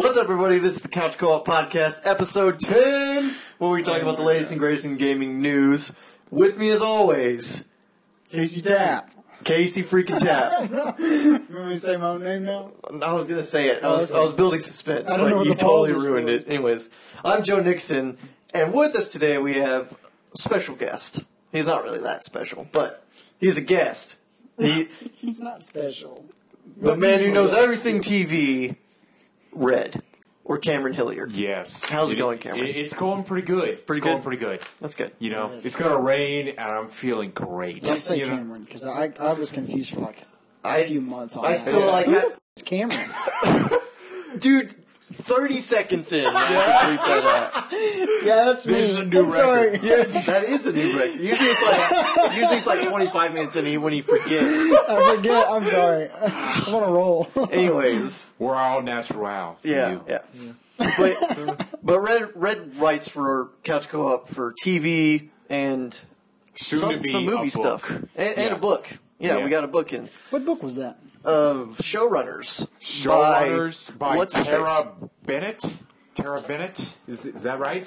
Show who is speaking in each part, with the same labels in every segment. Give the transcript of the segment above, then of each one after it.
Speaker 1: What's up, everybody? This is the Couch Co-op Podcast, episode 10, where we talk about the latest and greatest in gaming news. With me, as always,
Speaker 2: Casey Tapp.
Speaker 1: Casey freaking Tapp.
Speaker 2: You want me to say my own name now?
Speaker 1: I was gonna say it. I was building suspense,
Speaker 2: I don't know
Speaker 1: but
Speaker 2: what
Speaker 1: you
Speaker 2: the
Speaker 1: totally
Speaker 2: pause was
Speaker 1: ruined
Speaker 2: for.
Speaker 1: it. Anyways, I'm Joe Nixon, and with us today we have a special guest. He's not really that special, but he's a guest.
Speaker 2: He's not special.
Speaker 1: The man who knows everything TV, Red, or Cameron Hilliard.
Speaker 3: Yes.
Speaker 1: How's it going, Cameron?
Speaker 3: It's going pretty good.
Speaker 1: Pretty
Speaker 3: it's going
Speaker 1: good?
Speaker 3: pretty good.
Speaker 1: That's good.
Speaker 3: You know, it's going to rain, and I'm feeling great.
Speaker 2: Don't say
Speaker 3: You know?
Speaker 2: Cameron, because I was confused for like
Speaker 1: I-
Speaker 2: a few months on
Speaker 1: I
Speaker 2: that.
Speaker 1: still like
Speaker 2: Who
Speaker 1: that.
Speaker 2: the f- is Cameron?
Speaker 1: Dude, 30 seconds in, I have to bleep that out.
Speaker 2: Yeah, that's me.
Speaker 3: This is a new
Speaker 2: I'm sorry.
Speaker 3: record.
Speaker 1: Yeah, that is a new record. Usually it's like 25 minutes in when he forgets.
Speaker 2: I forget. I'm sorry. I'm on a roll.
Speaker 1: Anyways,
Speaker 3: We're all natural for you.
Speaker 1: yeah. But Red writes for Couch Co-op for TV and
Speaker 3: Soon to be
Speaker 1: some movie
Speaker 3: a book.
Speaker 1: stuff and
Speaker 3: Yeah.
Speaker 1: a book. Yeah,
Speaker 3: Yeah.
Speaker 1: we got a book in
Speaker 2: What book was that?
Speaker 1: of Showrunners.
Speaker 3: Showrunners by
Speaker 1: what's his
Speaker 3: Tara
Speaker 1: face?
Speaker 3: Bennett. Tara Bennett? Is that right?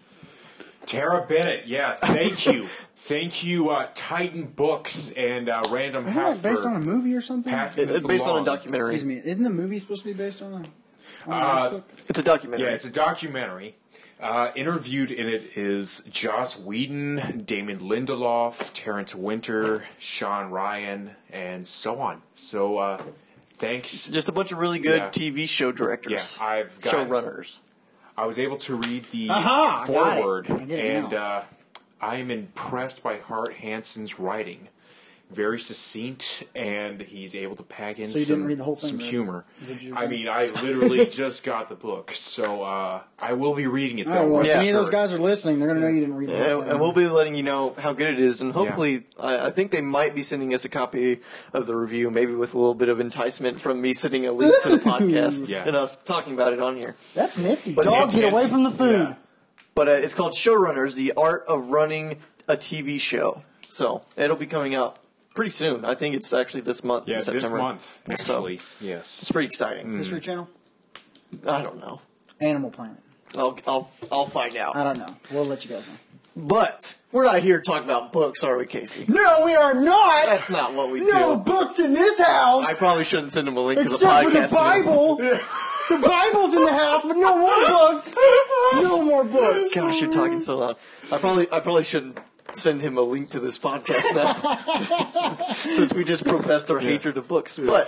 Speaker 3: Tara Bennett, yeah. Thank you. Thank you, Titan Books and Random
Speaker 2: Isn't
Speaker 3: House
Speaker 2: that based
Speaker 3: for
Speaker 2: on a movie or something?
Speaker 3: passing
Speaker 1: It's
Speaker 3: this
Speaker 1: based on a
Speaker 3: along.
Speaker 1: documentary.
Speaker 2: Excuse me. Isn't the movie supposed to be based on a book?
Speaker 1: It's a documentary.
Speaker 3: Yeah, it's a documentary. Interviewed in it is Joss Whedon, Damon Lindelof, Terrence Winter, Sean Ryan, and so on. So, thanks.
Speaker 1: Just a bunch of really good
Speaker 3: Yeah.
Speaker 1: TV show directors.
Speaker 3: Yeah, I've got.
Speaker 1: Showrunners.
Speaker 3: I was able to read the
Speaker 2: Aha, I got it.
Speaker 3: foreword,
Speaker 2: I get it
Speaker 3: and
Speaker 2: now.
Speaker 3: I am impressed by Hart Hanson's writing. Very succinct, and he's able to pack in
Speaker 2: So you didn't read the whole thing,
Speaker 3: some
Speaker 2: right?
Speaker 3: humor.
Speaker 2: Did you
Speaker 3: I
Speaker 2: read
Speaker 3: mean, I literally just got the book, so I will be reading it.
Speaker 2: Oh,
Speaker 3: Though.
Speaker 2: well,
Speaker 1: Yeah,
Speaker 2: if any of those
Speaker 1: sure.
Speaker 2: guys are listening, they're going to know you didn't read the whole
Speaker 1: And
Speaker 2: thing.
Speaker 1: we'll be letting you know how good it is, and hopefully, I think they might be sending us a copy of the review, maybe with a little bit of enticement from me sending a link to the podcast
Speaker 3: Yeah.
Speaker 1: and us talking about it on here.
Speaker 2: That's nifty.
Speaker 1: But
Speaker 2: Dog,
Speaker 3: the
Speaker 2: get away
Speaker 3: intent-
Speaker 2: from the food.
Speaker 3: Yeah.
Speaker 1: But it's called Showrunners: The Art of Running a TV Show. So it'll be coming out pretty soon. I think it's actually this month.
Speaker 3: Yeah,
Speaker 1: in September.
Speaker 3: this month,
Speaker 1: So
Speaker 3: actually. Yes.
Speaker 1: it's pretty exciting.
Speaker 2: History Channel?
Speaker 1: I don't know.
Speaker 2: Animal Planet.
Speaker 1: I'll find out.
Speaker 2: I don't know. We'll let you guys know.
Speaker 1: But we're not here to talk about books, are we, Casey?
Speaker 2: No, we are not!
Speaker 1: That's not what we
Speaker 2: No
Speaker 1: do.
Speaker 2: books in this house!
Speaker 1: I probably shouldn't send him a link to the
Speaker 2: Except for
Speaker 1: podcast.
Speaker 2: the Bible! The Bible's in the house, but no more books! No more books!
Speaker 1: Gosh, you're talking so loud. I probably shouldn't send him a link to this podcast now, since we just professed our hatred of books. But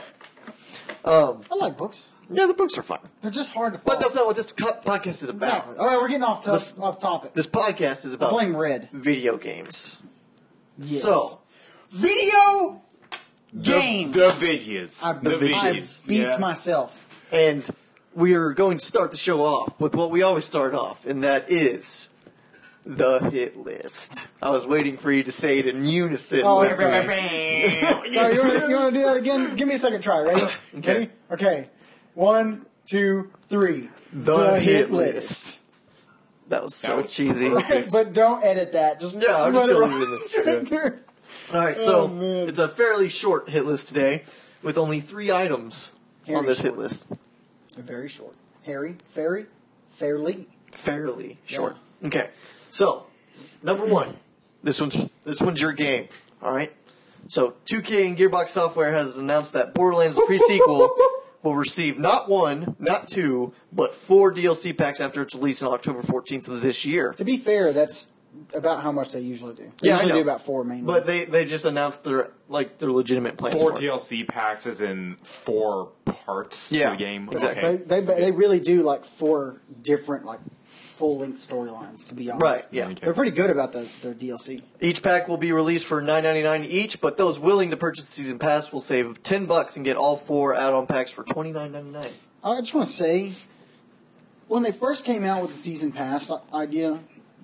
Speaker 2: I like books.
Speaker 1: yeah, the books are fine.
Speaker 2: They're just hard to follow.
Speaker 1: But that's not what this podcast is about.
Speaker 2: Alright, we're getting off topic.
Speaker 1: This podcast is about
Speaker 2: Playing Red.
Speaker 1: video games.
Speaker 2: Yes.
Speaker 1: So
Speaker 2: Video games!
Speaker 3: The videos.
Speaker 2: I
Speaker 3: The videos.
Speaker 2: beat
Speaker 3: Yeah.
Speaker 2: myself.
Speaker 1: and we are going to start the show off with what we always start off, and that is the hit list. I was waiting for you to say it in unison.
Speaker 2: Oh,
Speaker 1: with me.
Speaker 2: Sorry, you want to do that again? Give me a second try. Ready?
Speaker 1: Okay.
Speaker 2: Ready? Okay. 1, 2, 3.
Speaker 1: The hit list. That was so
Speaker 3: was
Speaker 1: cheesy.
Speaker 3: perfect.
Speaker 2: But don't edit that. Just
Speaker 1: Yeah, I'm just
Speaker 2: let it
Speaker 1: gonna
Speaker 2: roll.
Speaker 1: leave it in this. All right,
Speaker 2: Oh,
Speaker 1: so
Speaker 2: man.
Speaker 1: it's a fairly short hit list today, with only 3 items on
Speaker 2: Very
Speaker 1: this hit
Speaker 2: short.
Speaker 1: list.
Speaker 2: Very short. Harry, Fairy, Fairly.
Speaker 1: Fairly short. Okay, so number 1. This one's your game. All right. So 2K and Gearbox Software has announced that Borderlands pre-sequel will receive not 1, not 2, but 4 DLC packs after its release on October 14th of this year.
Speaker 2: To be fair, that's about how much they usually do. They
Speaker 1: Yeah, I
Speaker 2: usually
Speaker 1: know.
Speaker 2: do about 4 main
Speaker 1: But
Speaker 2: ones.
Speaker 1: they just announced their legitimate plans
Speaker 3: 4
Speaker 1: for it.
Speaker 3: DLC packs as in 4 parts
Speaker 1: Yeah,
Speaker 3: to the game.
Speaker 1: exactly.
Speaker 3: Okay.
Speaker 2: They really do like 4 different like full-length storylines, to be honest.
Speaker 1: Right, yeah.
Speaker 3: Okay.
Speaker 2: They're pretty good about their DLC.
Speaker 1: Each pack will be released for $9.99 each, but those willing to purchase the season pass will save $10 and get all 4 add-on packs for $29.99.
Speaker 2: I just want to say, when they first came out with the season pass idea,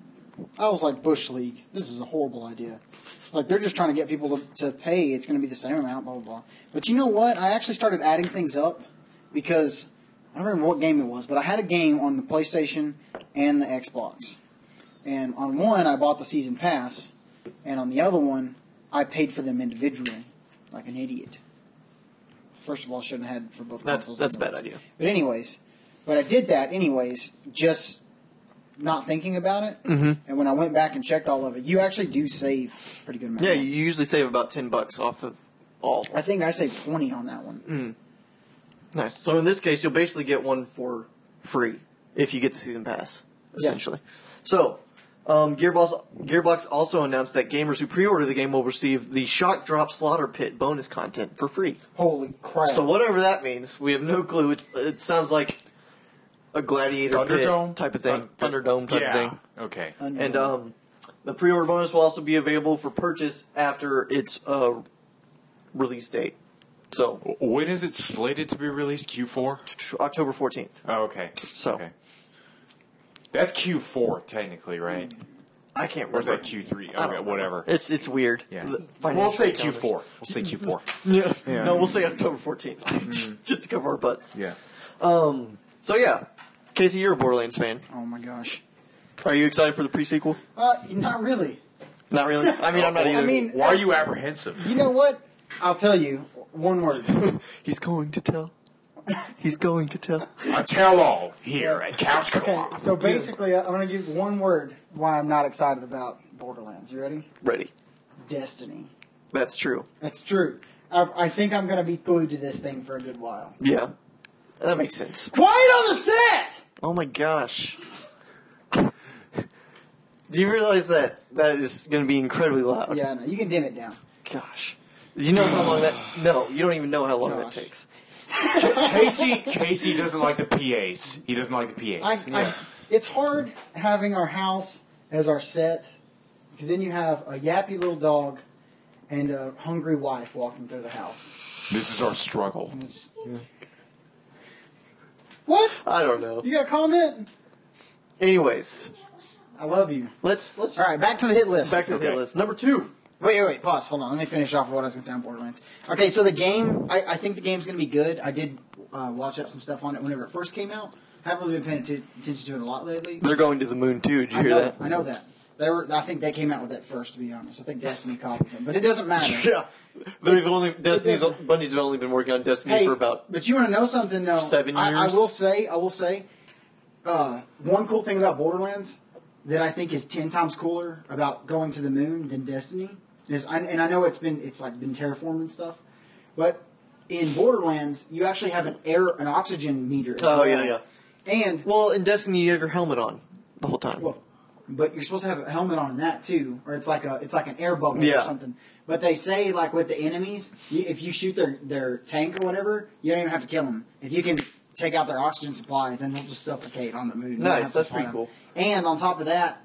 Speaker 2: I was like, Bush League, this is a horrible idea. It's like, they're just trying to get people to pay. It's going to be the same amount, blah, blah, blah. But you know what? I actually started adding things up because, I don't remember what game it was, but I had a game on the PlayStation and the Xbox. And on one, I bought the season pass, and on the other one, I paid for them individually, like an idiot. First of all, I shouldn't have had for both consoles.
Speaker 1: That's a
Speaker 2: at
Speaker 1: bad
Speaker 2: once.
Speaker 1: idea.
Speaker 2: But anyways, But I did that anyways, just not thinking about it.
Speaker 1: Mm-hmm.
Speaker 2: And when I went back and checked all of it, you actually do save a pretty good amount.
Speaker 1: Yeah, you usually save about $10 off of all.
Speaker 2: I think I saved 20 on that one.
Speaker 1: Nice. So in this case, you'll basically get one for free if you get the season pass, essentially. Yeah. So, Gearbox also announced that gamers who pre-order the game will receive the Shock Drop Slaughter Pit bonus content for free.
Speaker 2: Holy crap.
Speaker 1: So whatever that means, we have no clue. It sounds like a Gladiator
Speaker 3: Thunderdome
Speaker 1: pit type of thing. Thunderdome type of thing.
Speaker 3: Okay.
Speaker 1: And the pre-order bonus will also be available for purchase after its release date. So
Speaker 3: when is it slated to be released? Q4?
Speaker 1: October 14th.
Speaker 3: Oh, okay.
Speaker 1: So
Speaker 3: okay. That's Q4 technically, right?
Speaker 1: I can't remember.
Speaker 3: Or is that Q3? Okay, whatever.
Speaker 1: It's weird.
Speaker 3: Yeah. We'll say Q4. We'll say Q4.
Speaker 1: Yeah. No, we'll say October 14th. just to cover our butts.
Speaker 3: Yeah.
Speaker 1: So yeah, Casey, you're a Borderlands fan.
Speaker 2: Oh my gosh.
Speaker 1: Are you excited for the pre-sequel?
Speaker 2: Not really.
Speaker 1: Not really. I mean, I'm not either.
Speaker 3: Why are you apprehensive?
Speaker 2: You know what? I'll tell you one word.
Speaker 1: He's going to tell. He's going to tell.
Speaker 3: I tell all here at Couch
Speaker 2: Okay,
Speaker 3: Co-op.
Speaker 2: so basically, I'm going to give one word why I'm not excited about Borderlands. You ready?
Speaker 1: Ready.
Speaker 2: Destiny.
Speaker 1: That's true.
Speaker 2: That's true. I think I'm going to be glued to this thing for a good while.
Speaker 1: Yeah. That makes sense.
Speaker 2: Quiet on the set!
Speaker 1: Oh my gosh. Do you realize that is going to be incredibly loud?
Speaker 2: Yeah, no, you can dim it down.
Speaker 1: Gosh. Do you know how long that... No, you don't even know how long that takes.
Speaker 3: Casey doesn't like the PAs. He doesn't like the PAs.
Speaker 2: It's hard having our house as our set, because then you have a yappy little dog and a hungry wife walking through the house.
Speaker 3: This is our struggle.
Speaker 2: What?
Speaker 1: I don't know.
Speaker 2: You got a comment?
Speaker 1: Anyways,
Speaker 2: I love you.
Speaker 1: let's
Speaker 2: All right, back to the hit list.
Speaker 1: back to the hit list. Number 2.
Speaker 2: Wait, pause. Hold on. Let me finish off what I was going to say on Borderlands. Okay, so the game, I think the game's going to be good. I did watch up some stuff on it whenever it first came out. Haven't really been paying attention to it a lot lately.
Speaker 1: They're going to the moon too. Did you hear that?
Speaker 2: I know that. I think they came out with it first, to be honest. I think Destiny copied them, but it doesn't matter.
Speaker 1: Yeah. Bungie's have only been working on Destiny for about...
Speaker 2: But you want to know something, though?
Speaker 1: 7 years.
Speaker 2: I will say, one cool thing about Borderlands that I think is 10 times cooler about going to the moon than Destiny is, and I know it's been terraformed and stuff, but in Borderlands you actually have an oxygen meter. As well.
Speaker 1: Yeah.
Speaker 2: And
Speaker 1: in Destiny you have your helmet on the whole time.
Speaker 2: Well, but you're supposed to have a helmet on in that too, or it's like an air bubble or something. But they say, like with the enemies, if you shoot their tank or whatever, you don't even have to kill them. If you can take out their oxygen supply, then they'll just suffocate on the moon.
Speaker 1: Nice, that's pretty cool.
Speaker 2: And on top of that,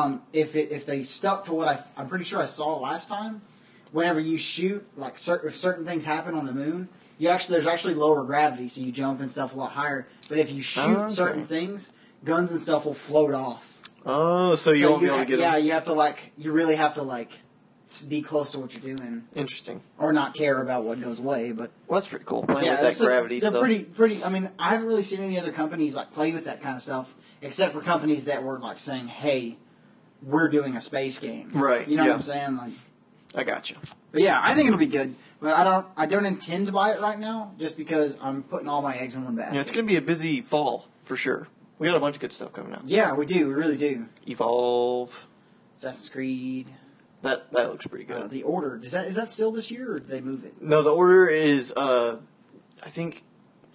Speaker 2: if they stuck to what I'm pretty sure I saw last time, whenever you shoot, like if certain things happen on the moon, there's actually lower gravity, so you jump and stuff a lot higher. But if you shoot certain things, guns and stuff will float off.
Speaker 1: Oh, so you won't be able to get them.
Speaker 2: Yeah, you really have to be close to what you're doing.
Speaker 1: Interesting.
Speaker 2: Or not care about what goes away, but...
Speaker 1: Well, that's pretty cool. Playing with that gravity stuff.
Speaker 2: They're pretty... I mean, I haven't really seen any other companies play with that kind of stuff, except for companies that were saying, hey, we're doing a space game.
Speaker 1: Right.
Speaker 2: You know what I'm saying?
Speaker 1: I gotcha.
Speaker 2: But yeah, I think it'll be good. But I don't intend to buy it right now, just because I'm putting all my eggs in one basket.
Speaker 1: Yeah, it's going to be a busy fall, for sure. We got a bunch of good stuff coming out.
Speaker 2: Yeah, we do. We really do.
Speaker 1: Evolve.
Speaker 2: Assassin's Creed.
Speaker 1: That looks pretty good.
Speaker 2: The Order. Is that still this year, or did they move it?
Speaker 1: No, the Order is, I think,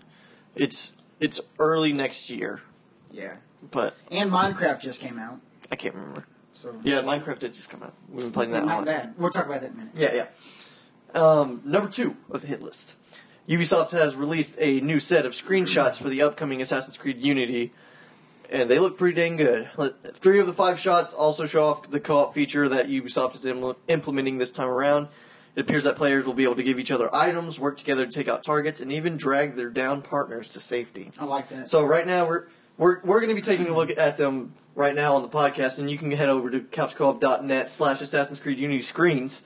Speaker 1: it's early next year.
Speaker 2: Yeah.
Speaker 1: But
Speaker 2: And Minecraft just came out.
Speaker 1: I can't remember.
Speaker 2: So
Speaker 1: Yeah, Minecraft did just come out. We've been playing that
Speaker 2: not
Speaker 1: one.
Speaker 2: bad. We'll talk about that in a minute.
Speaker 1: Yeah. Number 2 of the hit list. Ubisoft has released a new set of screenshots for the upcoming Assassin's Creed Unity, and they look pretty dang good. 3 of the 5 shots also show off the co-op feature that Ubisoft is implementing this time around. It appears that players will be able to give each other items, work together to take out targets, and even drag their down partners to safety.
Speaker 2: I like that.
Speaker 1: So right now we're going to be taking a look at them right now on the podcast, and you can head over to couchcoop.net/Assassin's Creed Unity screens,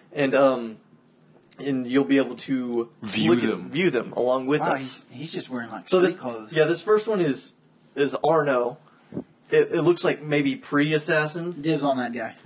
Speaker 1: and you'll be able to view them along with us.
Speaker 2: He's just wearing street clothes.
Speaker 1: Yeah, this first one is Arno. It looks like maybe pre-assassin.
Speaker 2: Dibs on that guy.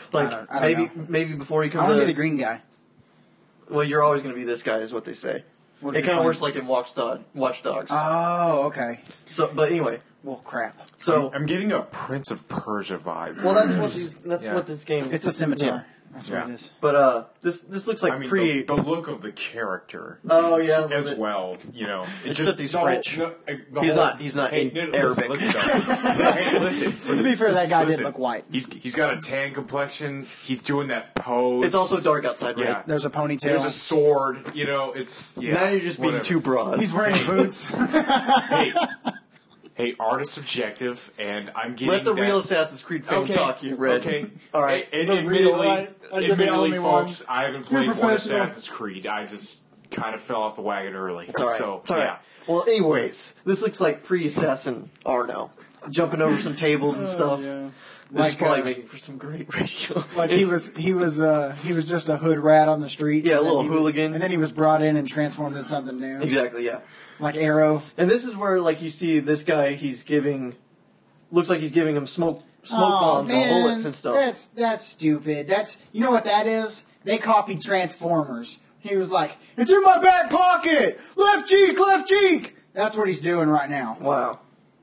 Speaker 1: I don't know. Maybe before he
Speaker 2: I
Speaker 1: comes
Speaker 2: want to
Speaker 1: out.
Speaker 2: be the green guy.
Speaker 1: Well, you're always going to be this guy, is what they say.
Speaker 2: What
Speaker 1: It
Speaker 2: if
Speaker 1: kind of
Speaker 2: you're
Speaker 1: works like in Watch Dogs.
Speaker 2: Oh, okay.
Speaker 1: So, but anyway,
Speaker 2: Well, crap.
Speaker 1: so
Speaker 3: I'm getting a Prince of Persia vibe.
Speaker 1: well, that's
Speaker 3: Yeah.
Speaker 1: what this game.
Speaker 2: It's a scimitar.
Speaker 1: Yeah.
Speaker 2: That's
Speaker 3: Yeah.
Speaker 2: what it is.
Speaker 1: But this looks like
Speaker 3: I mean,
Speaker 1: pre.
Speaker 3: the look of the character.
Speaker 1: Oh, yeah, a little
Speaker 3: as
Speaker 1: bit.
Speaker 3: well. You know, it
Speaker 1: Except he's
Speaker 3: the whole-
Speaker 1: French.
Speaker 3: the
Speaker 1: He's
Speaker 3: whole-
Speaker 1: not
Speaker 3: Hey,
Speaker 1: in
Speaker 3: no,
Speaker 1: Arabic.
Speaker 3: Listen, hey, listen.
Speaker 2: To be fair, that guy
Speaker 3: Listen,
Speaker 2: did look white.
Speaker 3: He's got a tan complexion. He's doing that pose.
Speaker 1: It's also dark outside, right?
Speaker 3: Yeah.
Speaker 2: There's a ponytail.
Speaker 3: There's a sword. You know, it's yeah.
Speaker 1: Now you're just being
Speaker 3: whatever.
Speaker 1: too broad.
Speaker 2: He's wearing boots.
Speaker 3: Hey, art is subjective, and I'm getting
Speaker 1: Let the
Speaker 3: that-
Speaker 1: real Assassin's Creed fan
Speaker 3: Okay,
Speaker 1: talk, you Red.
Speaker 3: Okay.
Speaker 1: All right.
Speaker 3: And
Speaker 2: The real,
Speaker 3: admittedly,
Speaker 2: right? You're the only
Speaker 3: folks,
Speaker 2: one.
Speaker 3: I haven't played one
Speaker 2: professional.
Speaker 3: Assassin's Creed. I just kind of fell off the wagon early.
Speaker 1: It's all right.
Speaker 3: So,
Speaker 1: it's all right.
Speaker 3: yeah.
Speaker 1: Well, anyways, this looks like pre-Assassin Arno. Jumping over some tables and stuff.
Speaker 2: yeah.
Speaker 1: This is
Speaker 2: Like,
Speaker 1: probably making for some great radio.
Speaker 2: Like he was just a hood rat on the streets.
Speaker 1: Yeah, a
Speaker 2: and then
Speaker 1: little
Speaker 2: he was-
Speaker 1: hooligan.
Speaker 2: and then he was brought in and transformed into something new.
Speaker 1: Exactly, yeah.
Speaker 2: Like Arrow.
Speaker 1: And this is where, like, you see this guy. Looks like he's giving him smoke bombs and bullets and stuff.
Speaker 2: That's stupid. You know what that is? They copied Transformers. He was like, "It's in my back pocket. Left cheek, left cheek." That's what he's doing right now.
Speaker 1: Wow.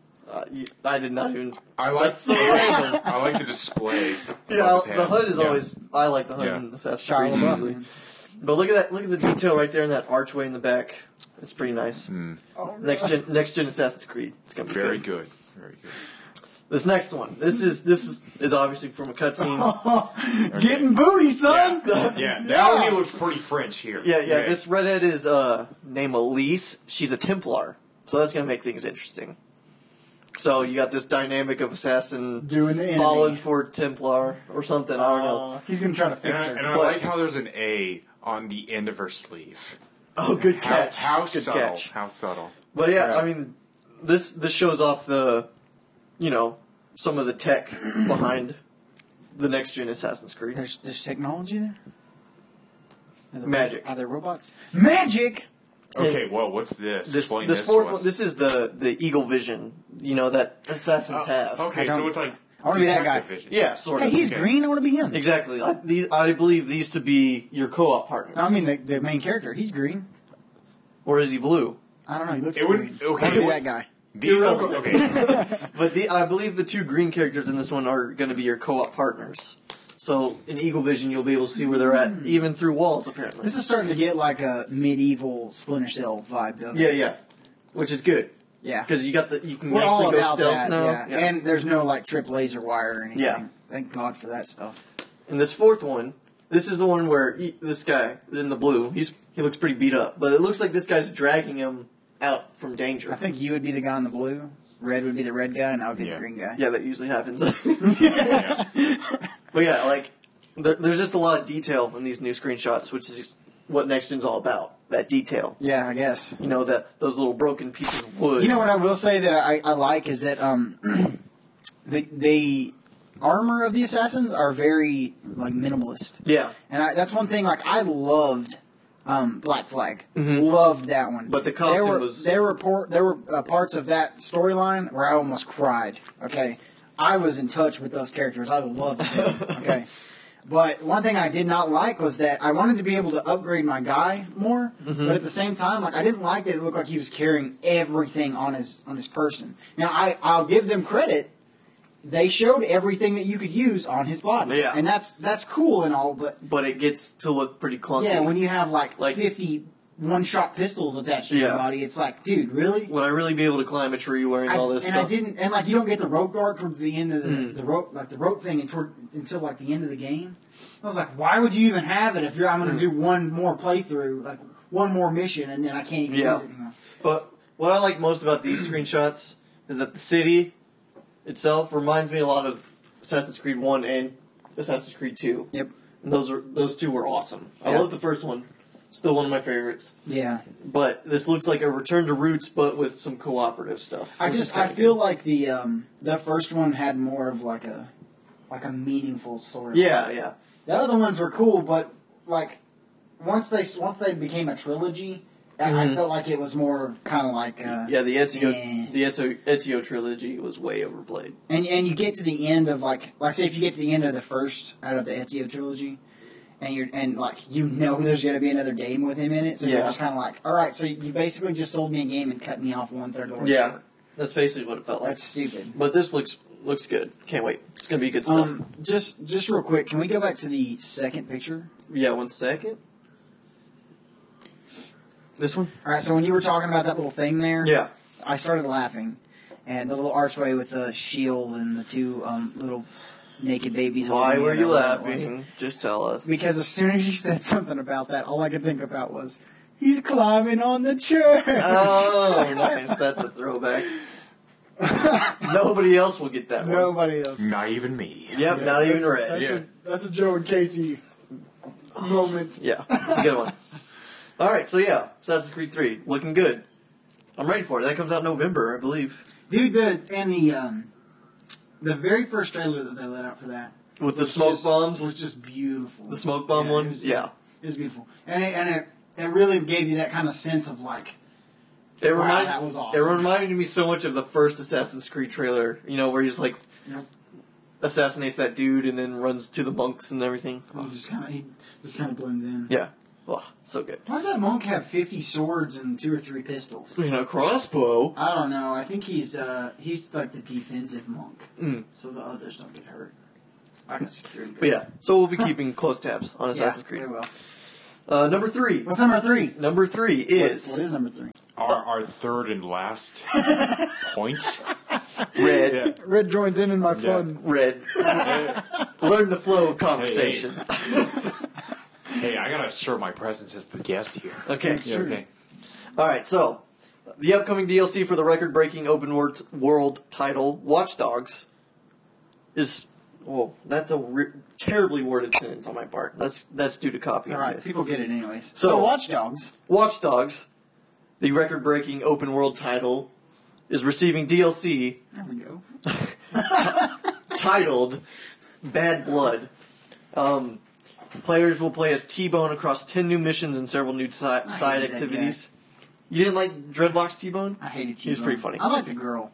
Speaker 1: I did not even.
Speaker 3: I like
Speaker 1: That's so random.
Speaker 3: I like the display.
Speaker 1: Yeah,
Speaker 3: of his
Speaker 1: the hood is
Speaker 3: hand.
Speaker 1: always. I like the hood
Speaker 3: Yeah.
Speaker 1: in Assassin's
Speaker 2: Shia
Speaker 1: Creed
Speaker 2: LaBeouf.
Speaker 1: usually. But look at that! Look at the detail right there in that archway in the back. It's pretty nice.
Speaker 2: Oh,
Speaker 1: Next gen Assassin's Creed. It's gonna be
Speaker 3: Very
Speaker 1: good.
Speaker 3: good. Very good.
Speaker 1: This next one. This is obviously from a cutscene.
Speaker 2: Getting booty, son.
Speaker 3: Yeah, that one he looks pretty French here.
Speaker 1: Yeah.
Speaker 3: Okay.
Speaker 1: This redhead is named Elise. She's a Templar, so that's gonna make things interesting. So you got this dynamic of assassin
Speaker 2: Doing the enemy.
Speaker 1: falling for Templar or something. I don't know.
Speaker 2: He's gonna try to fix her.
Speaker 3: And I
Speaker 1: But-
Speaker 3: like how there's an A on the end of her sleeve.
Speaker 1: Oh, good catch.
Speaker 3: How
Speaker 1: good
Speaker 3: subtle.
Speaker 1: catch.
Speaker 3: How subtle.
Speaker 1: But yeah, I mean, this shows off some of the tech behind the next gen Assassin's Creed.
Speaker 2: There's technology there.
Speaker 1: Magic.
Speaker 2: Are there robots? Magic.
Speaker 3: Okay, well, what's this?
Speaker 1: This
Speaker 3: Explain
Speaker 1: this
Speaker 3: to
Speaker 1: fourth
Speaker 3: us.
Speaker 1: one. This is the Eagle Vision. That assassins have.
Speaker 3: Okay,
Speaker 2: I don't-
Speaker 3: so it's like
Speaker 2: I wanna be that
Speaker 3: detective
Speaker 2: guy.
Speaker 3: vision.
Speaker 1: Yeah, sort
Speaker 2: Hey,
Speaker 1: of.
Speaker 2: he's
Speaker 3: Okay.
Speaker 2: green. I want to be him.
Speaker 1: Exactly. I believe these to be your co-op partners.
Speaker 2: No, I mean the main character. He's green.
Speaker 1: or is he blue?
Speaker 2: I don't know. He looks
Speaker 3: It would-
Speaker 2: green.
Speaker 3: okay,
Speaker 2: I want to
Speaker 3: it
Speaker 2: be
Speaker 3: would-
Speaker 2: that guy.
Speaker 3: These are,
Speaker 1: Irrelevant.
Speaker 3: okay.
Speaker 1: But I believe the two green characters in this one are going to be your co-op partners. So in Eagle Vision, you'll be able to see where they're at, even through walls. Apparently,
Speaker 2: This is starting to get like a medieval Splinter Cell vibe, though.
Speaker 1: yeah, which is good
Speaker 2: Yeah.
Speaker 1: because you can
Speaker 2: We're all
Speaker 1: actually go
Speaker 2: about
Speaker 1: stealth
Speaker 2: that.
Speaker 1: now.
Speaker 2: Yeah. And there's no like trip laser wire or anything.
Speaker 1: Yeah.
Speaker 2: Thank God for that stuff.
Speaker 1: And this fourth one, this is the one where this guy in the blue, he looks pretty beat up, but it looks like this guy's dragging him out from danger.
Speaker 2: I think you would be the guy in the blue. Red would be the red guy, and I would be
Speaker 3: Yeah.
Speaker 2: the green guy.
Speaker 1: Yeah, that usually happens.
Speaker 3: Yeah.
Speaker 1: But yeah, like there's just a lot of detail in these new screenshots, which is what Next Gen's all about. That detail.
Speaker 2: Yeah, I guess.
Speaker 1: Those little broken pieces of wood.
Speaker 2: You know what I will say that I like is that the armor of the assassins are very like minimalist.
Speaker 1: Yeah.
Speaker 2: And that's one thing. Like I loved Black Flag. Loved that one.
Speaker 1: But the costume
Speaker 2: there were,
Speaker 1: was-
Speaker 2: there were parts of that storyline where I almost cried. Okay, I was in touch with those characters. I loved them. Okay. But one thing I did not like was that I wanted to be able to upgrade my guy more, but at the same time, like I didn't like that it looked like he was carrying everything on his person. Now I'll give them credit; they showed everything that you could use on his body,
Speaker 1: Yeah.
Speaker 2: and that's cool and all. But
Speaker 1: But it gets to look pretty clunky.
Speaker 2: yeah, when you have like
Speaker 1: Like-
Speaker 2: 50 one-shot pistols attached to your
Speaker 1: Yeah.
Speaker 2: body, it's like, dude, really?
Speaker 1: Would I really be able to climb a tree wearing all this
Speaker 2: and
Speaker 1: stuff?
Speaker 2: I didn't, and like you don't get the rope guard towards the end of the rope, like the rope thing, until like the end of the game. I was like, why would you even have it if I'm going to do one more playthrough, like one more mission, and then I can't even
Speaker 1: Yeah.
Speaker 2: use it anymore?
Speaker 1: But what I like most about these screenshots is that the city itself reminds me a lot of Assassin's Creed 1 and Assassin's Creed 2.
Speaker 2: Yep.
Speaker 1: And those two were awesome. I
Speaker 2: Yeah.
Speaker 1: love the first one. Still one of my favorites.
Speaker 2: Yeah.
Speaker 1: But this looks like a return to roots, but with some cooperative stuff.
Speaker 2: I
Speaker 1: which is
Speaker 2: I
Speaker 1: kinda
Speaker 2: feel
Speaker 1: good.
Speaker 2: like the first one had more of like a meaningful story.
Speaker 1: Yeah.
Speaker 2: The other ones were cool, but like once they became a trilogy, I felt like it was more kind of like
Speaker 1: Yeah, the Ezio,
Speaker 2: yeah.
Speaker 1: the Ezio trilogy was way overplayed.
Speaker 2: And you get to the end of like say if you get to the end of the first out of the Ezio trilogy, and there's going to be another game with him in it, so you're just kind of like, all right, so you basically just sold me a game and cut me off 1/3 of the way short.
Speaker 1: That's basically what it felt like.
Speaker 2: That's stupid.
Speaker 1: But this looks good. Can't wait. It's gonna be good stuff.
Speaker 2: Just real quick, can we go back to the second picture?
Speaker 1: Yeah, 1 second. This one?
Speaker 2: All right, so when you were talking about that little thing there,
Speaker 1: Yeah.
Speaker 2: I started laughing, and the little archway with the shield and the two little naked babies.
Speaker 1: Why
Speaker 2: holding
Speaker 1: were
Speaker 2: it,
Speaker 1: you
Speaker 2: whatever it was.
Speaker 1: laughing? Just tell us.
Speaker 2: Because as soon as you said something about that, all I could think about was, he's climbing on the church.
Speaker 1: Oh, nice. That's a throwback. Nobody else will get that one.
Speaker 2: Nobody else.
Speaker 3: Not even me.
Speaker 1: Yep, not even Red.
Speaker 2: That's a Joe and Casey moment.
Speaker 1: Yeah, it's a good one. All right, so yeah, Assassin's Creed 3, looking good. I'm ready for it. That comes out in November, I believe.
Speaker 2: Dude, the very first trailer that they let out for that
Speaker 1: With the smoke bombs?
Speaker 2: was just beautiful.
Speaker 1: The smoke bomb one?
Speaker 2: It was beautiful. And it really gave you that kind of sense of like, that was awesome.
Speaker 1: It reminded me so much of the first Assassin's Creed trailer, where he's like, assassinates that dude and then runs to the monks and everything.
Speaker 2: He just kind of blends in.
Speaker 1: Yeah. Oh, so good.
Speaker 2: Why does that monk have 50 swords and 2 or 3 pistols?
Speaker 1: Crossbow.
Speaker 2: I don't know. I think he's like the defensive monk, so the others don't get hurt. Like a security guard.
Speaker 1: But yeah, so we'll be keeping close tabs on Assassin's Creed.
Speaker 2: We will.
Speaker 1: Number 3.
Speaker 2: What's number 3?
Speaker 1: Number 3 is...
Speaker 2: What is number 3?
Speaker 3: Our third and last point.
Speaker 1: Red.
Speaker 3: Yeah.
Speaker 2: Red joins in my fun.
Speaker 1: Red. Learn the flow of conversation.
Speaker 3: Hey, I gotta assert my presence as the guest here.
Speaker 1: Okay.
Speaker 3: Yeah, okay.
Speaker 1: All right, so the upcoming DLC for the record-breaking open world title, Watch Dogs, is... Whoa, that's a terribly worded sentence on my part. That's due to copy.
Speaker 2: All right, people get it anyways.
Speaker 1: So
Speaker 2: Watch Dogs.
Speaker 1: Watch Dogs, the record-breaking open world title, is receiving DLC
Speaker 2: There we go.
Speaker 1: titled Bad Blood. Players will play as T-Bone across 10 new missions and several new side
Speaker 2: hated that
Speaker 1: activities. You didn't like Dreadlocks T-Bone?
Speaker 2: I hated T-Bone.
Speaker 1: He was pretty funny.
Speaker 2: I like the girl.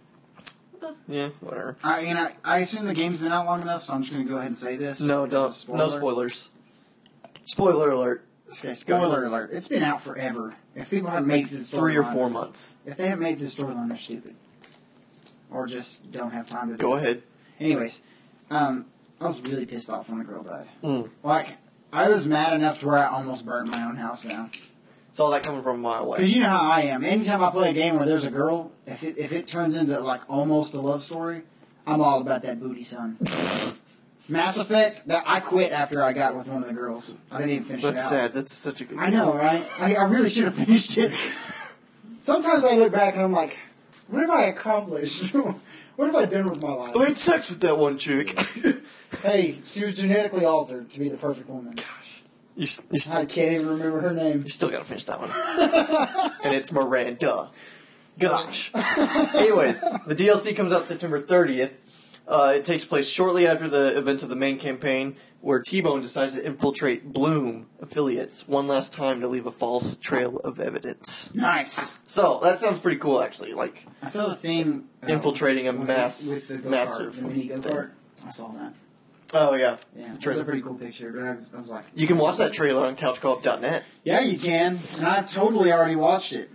Speaker 1: Yeah, whatever.
Speaker 2: I assume the game's been out long enough, so I'm just going to go ahead and say this.
Speaker 1: No,
Speaker 2: As a
Speaker 1: don't.
Speaker 2: spoiler.
Speaker 1: No spoilers. Spoiler alert.
Speaker 2: Okay, spoiler alert. It's been out forever. If people haven't made it to the storyline...
Speaker 1: 3 or 4 months.
Speaker 2: If they haven't made it to the storyline, they're stupid. Or just don't have time to do
Speaker 1: Go
Speaker 2: it.
Speaker 1: ahead.
Speaker 2: Anyways, I was really pissed off when the girl died.
Speaker 1: Mm.
Speaker 2: Like, I was mad enough to where I almost burnt my own house down.
Speaker 1: Saw that coming from a mile away.
Speaker 2: Because you know how I am. Anytime I play a game where there's a girl, if it turns into like almost a love story, I'm all about that booty, son. Mass Effect, I quit after I got with one of the girls. I didn't even finish it out.
Speaker 1: That's sad. That's such a good game.
Speaker 2: I know, right? I really should have finished it. Sometimes I look back and I'm like, what have I accomplished? What have I done with my life?
Speaker 1: I had sex with that one chick.
Speaker 2: Hey, she was genetically altered to be the perfect woman.
Speaker 1: Gosh. You
Speaker 2: I
Speaker 1: still,
Speaker 2: can't even remember her name.
Speaker 1: you still gotta finish that one. And it's Miranda. Gosh. Anyways, the DLC comes out September 30th. It takes place shortly after the events of the main campaign, where T-Bone decides to infiltrate Bloom affiliates one last time to leave a false trail of evidence.
Speaker 2: Nice.
Speaker 1: So, that sounds pretty cool, actually. Like,
Speaker 2: I saw the thing
Speaker 1: infiltrating a
Speaker 2: with the go-kart,
Speaker 1: massive
Speaker 2: the mini
Speaker 1: thing.
Speaker 2: go-kart. I saw that.
Speaker 1: Oh, yeah.
Speaker 2: Yeah, it was
Speaker 1: Trailer.
Speaker 2: a pretty cool picture, but I was like...
Speaker 1: You can watch that trailer on couchcoop.net.
Speaker 2: Yeah, you can. And I've totally already watched it.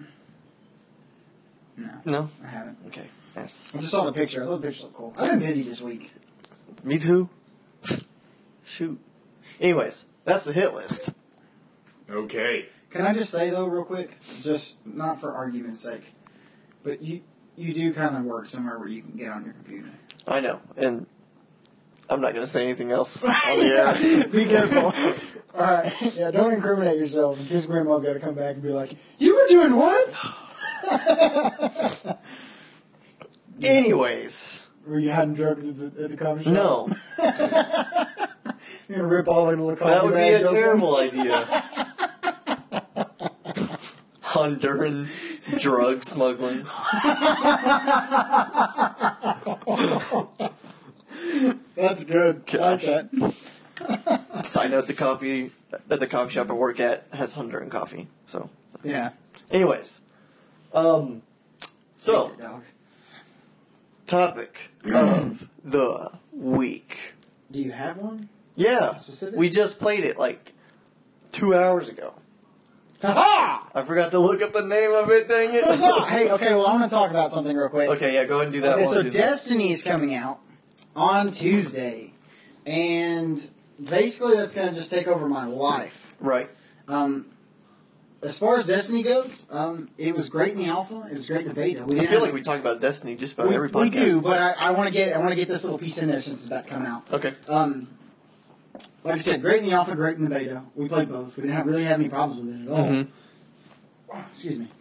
Speaker 2: No,
Speaker 1: No?
Speaker 2: I haven't.
Speaker 1: Okay. Yes.
Speaker 2: I just saw the picture. I thought the picture looked cool. I've been busy this week.
Speaker 1: Me too. Shoot. Anyways, that's the hit list.
Speaker 3: Okay.
Speaker 2: Can I just say, though, real quick, just not for argument's sake, but you do kind of work somewhere where you can get on your computer.
Speaker 1: I know, and I'm not going to say anything else on the air.
Speaker 2: Be careful. All right. Yeah, don't incriminate yourself in case Grandma's got to come back and be like, you were doing what?
Speaker 1: Anyways.
Speaker 2: Were you hiding drugs at the coffee shop?
Speaker 1: No.
Speaker 2: You're going to rip all the little coffee
Speaker 1: That would be
Speaker 2: bags
Speaker 1: a
Speaker 2: open?
Speaker 1: terrible idea. Honduran drug smuggling.
Speaker 2: That's good. I like that.
Speaker 1: Side note, the coffee shop I work at has Honduran coffee. So,
Speaker 2: Yeah.
Speaker 1: anyways. So,
Speaker 2: Take it, dog.
Speaker 1: topic of the week.
Speaker 2: Do you have one?
Speaker 1: Yeah,
Speaker 2: Specific?
Speaker 1: we just played it like 2 hours ago.
Speaker 2: Ha-ha!
Speaker 1: I forgot to look up the name of it, dang it.
Speaker 2: Hey, okay, well, I'm going to talk about something real quick.
Speaker 1: Okay, yeah, go ahead and do that
Speaker 2: Okay,
Speaker 1: one.
Speaker 2: so Destiny is coming out on Tuesday, and basically that's going to just take over my life.
Speaker 1: Right.
Speaker 2: As far as Destiny goes, it was great in the alpha. It was great in the beta.
Speaker 1: I feel like we talk about Destiny just about every podcast.
Speaker 2: We do, but I want to get this little piece in there since it's about to come out.
Speaker 1: Okay.
Speaker 2: Like I said, great in the alpha, great in the beta. We played both. We didn't really have any problems with it at all.
Speaker 1: Mm-hmm.
Speaker 2: Excuse me.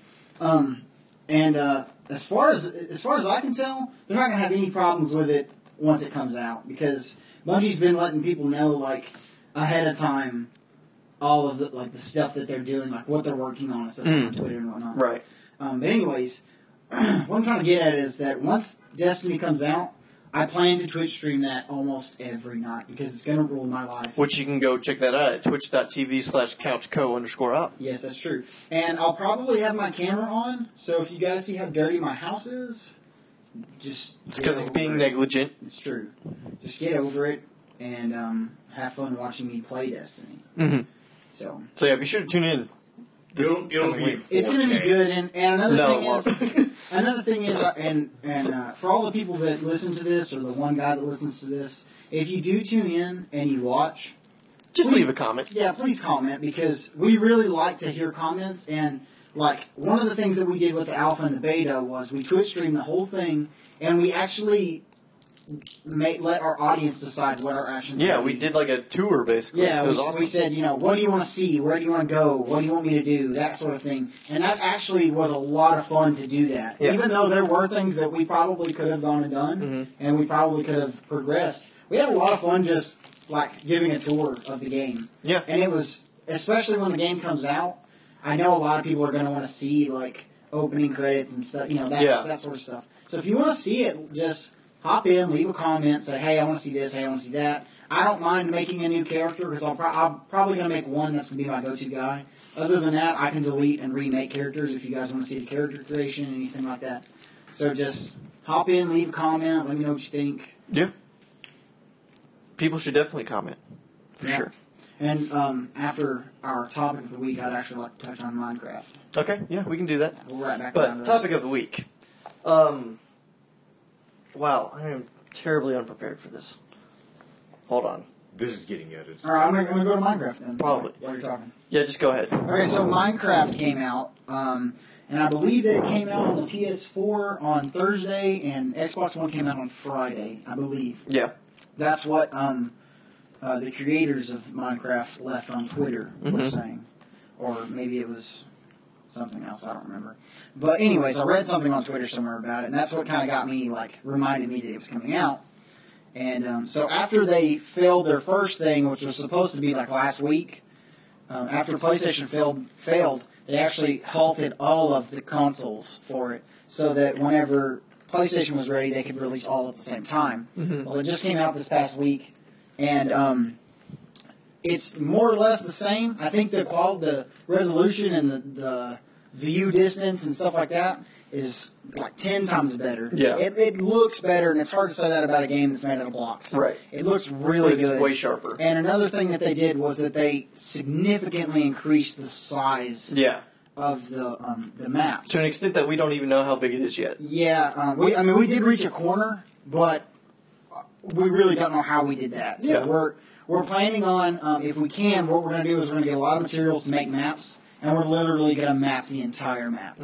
Speaker 2: And as far as I can tell, they're not going to have any problems with it once it comes out because Bungie's been letting people know like ahead of time all of the stuff that they're doing, like what they're working on and stuff on Twitter and whatnot.
Speaker 1: Right.
Speaker 2: But anyways, what I'm trying to get at is that once Destiny comes out, I plan to Twitch stream that almost every night because it's going to rule my life.
Speaker 1: Which you can go check that out at twitch.tv/couchco_up.
Speaker 2: Yes, that's true. And I'll probably have my camera on, so if you guys see how dirty my house is, just...
Speaker 1: It's because he's being negligent.
Speaker 2: It's true. Just get over it and have fun watching me play Destiny.
Speaker 1: Mm-hmm.
Speaker 2: So
Speaker 1: yeah, be sure to tune in.
Speaker 3: It'll be in 4K.
Speaker 2: it's going to be good, and another
Speaker 1: No,
Speaker 2: thing is, and for all the people that listen to this, or the one guy that listens to this, if you do tune in and you watch,
Speaker 1: just leave a comment.
Speaker 2: Yeah, please comment, because we really like to hear comments, and like one of the things that we did with the alpha and the beta was we Twitch streamed the whole thing, and we actually let our audience decide what our actions
Speaker 1: Yeah,
Speaker 2: would
Speaker 1: we
Speaker 2: be.
Speaker 1: did like a tour, basically.
Speaker 2: Yeah,
Speaker 1: It was awesome.
Speaker 2: we said, what do you want to see? Where do you want to go? What do you want me to do? That sort of thing. And that actually was a lot of fun to do that.
Speaker 1: Yeah.
Speaker 2: Even though there were things that we probably could have gone and done, and we probably could have progressed, we had a lot of fun just, like, giving a tour of the game.
Speaker 1: Yeah.
Speaker 2: And it was, especially when the game comes out, I know a lot of people are going to want to see, like, opening credits and stuff, that sort of stuff. So if you want to see it, just... hop in, leave a comment, say, hey, I want to see this, hey, I want to see that. I don't mind making a new character because I'm probably going to make one that's going to be my go-to guy. Other than that, I can delete and remake characters if you guys want to see the character creation, anything like that. So just hop in, leave a comment, let me know what you think.
Speaker 1: Yeah. People should definitely comment. For sure.
Speaker 2: And after our topic of the week, I'd actually like to touch on Minecraft.
Speaker 1: Okay, yeah, we can do that.
Speaker 2: We'll right back down to
Speaker 1: But,
Speaker 2: that.
Speaker 1: topic of the week. Wow, I am terribly unprepared for this. Hold on.
Speaker 3: This is getting edited.
Speaker 2: All right, I'm going to go to Minecraft then.
Speaker 1: Probably.
Speaker 2: While you're talking.
Speaker 1: Yeah, just go ahead.
Speaker 2: Okay, so Minecraft came out, and I believe that it came out on the PS4 on Thursday, and Xbox One came out on Friday, I believe.
Speaker 1: Yeah.
Speaker 2: That's what the creators of Minecraft left on Twitter were saying. Or maybe it was something else, I don't remember. But anyways, I read something on Twitter somewhere about it, and that's what kind of got me, reminded me that it was coming out. And so after they failed their first thing, which was supposed to be last week, after PlayStation failed, they actually halted all of the consoles for it, so that whenever PlayStation was ready, they could release all at the same time. Well, it just came out this past week, and it's more or less the same. I think the resolution and the view distance and stuff like that is 10 times better.
Speaker 1: Yeah.
Speaker 2: It looks better, and it's hard to say that about a game that's made out of blocks.
Speaker 1: Right.
Speaker 2: It looks really
Speaker 1: It's
Speaker 2: good.
Speaker 1: way sharper.
Speaker 2: And another thing that they did was that they significantly increased the size
Speaker 1: Yeah.
Speaker 2: of the maps.
Speaker 1: To an extent that we don't even know how big it is yet.
Speaker 2: Yeah, we did reach a corner, but we really don't know how we did that. So
Speaker 1: Yeah.
Speaker 2: we're planning on, if we can, what we're going to do is we're going to get a lot of materials to make maps, and we're literally going to map the entire map.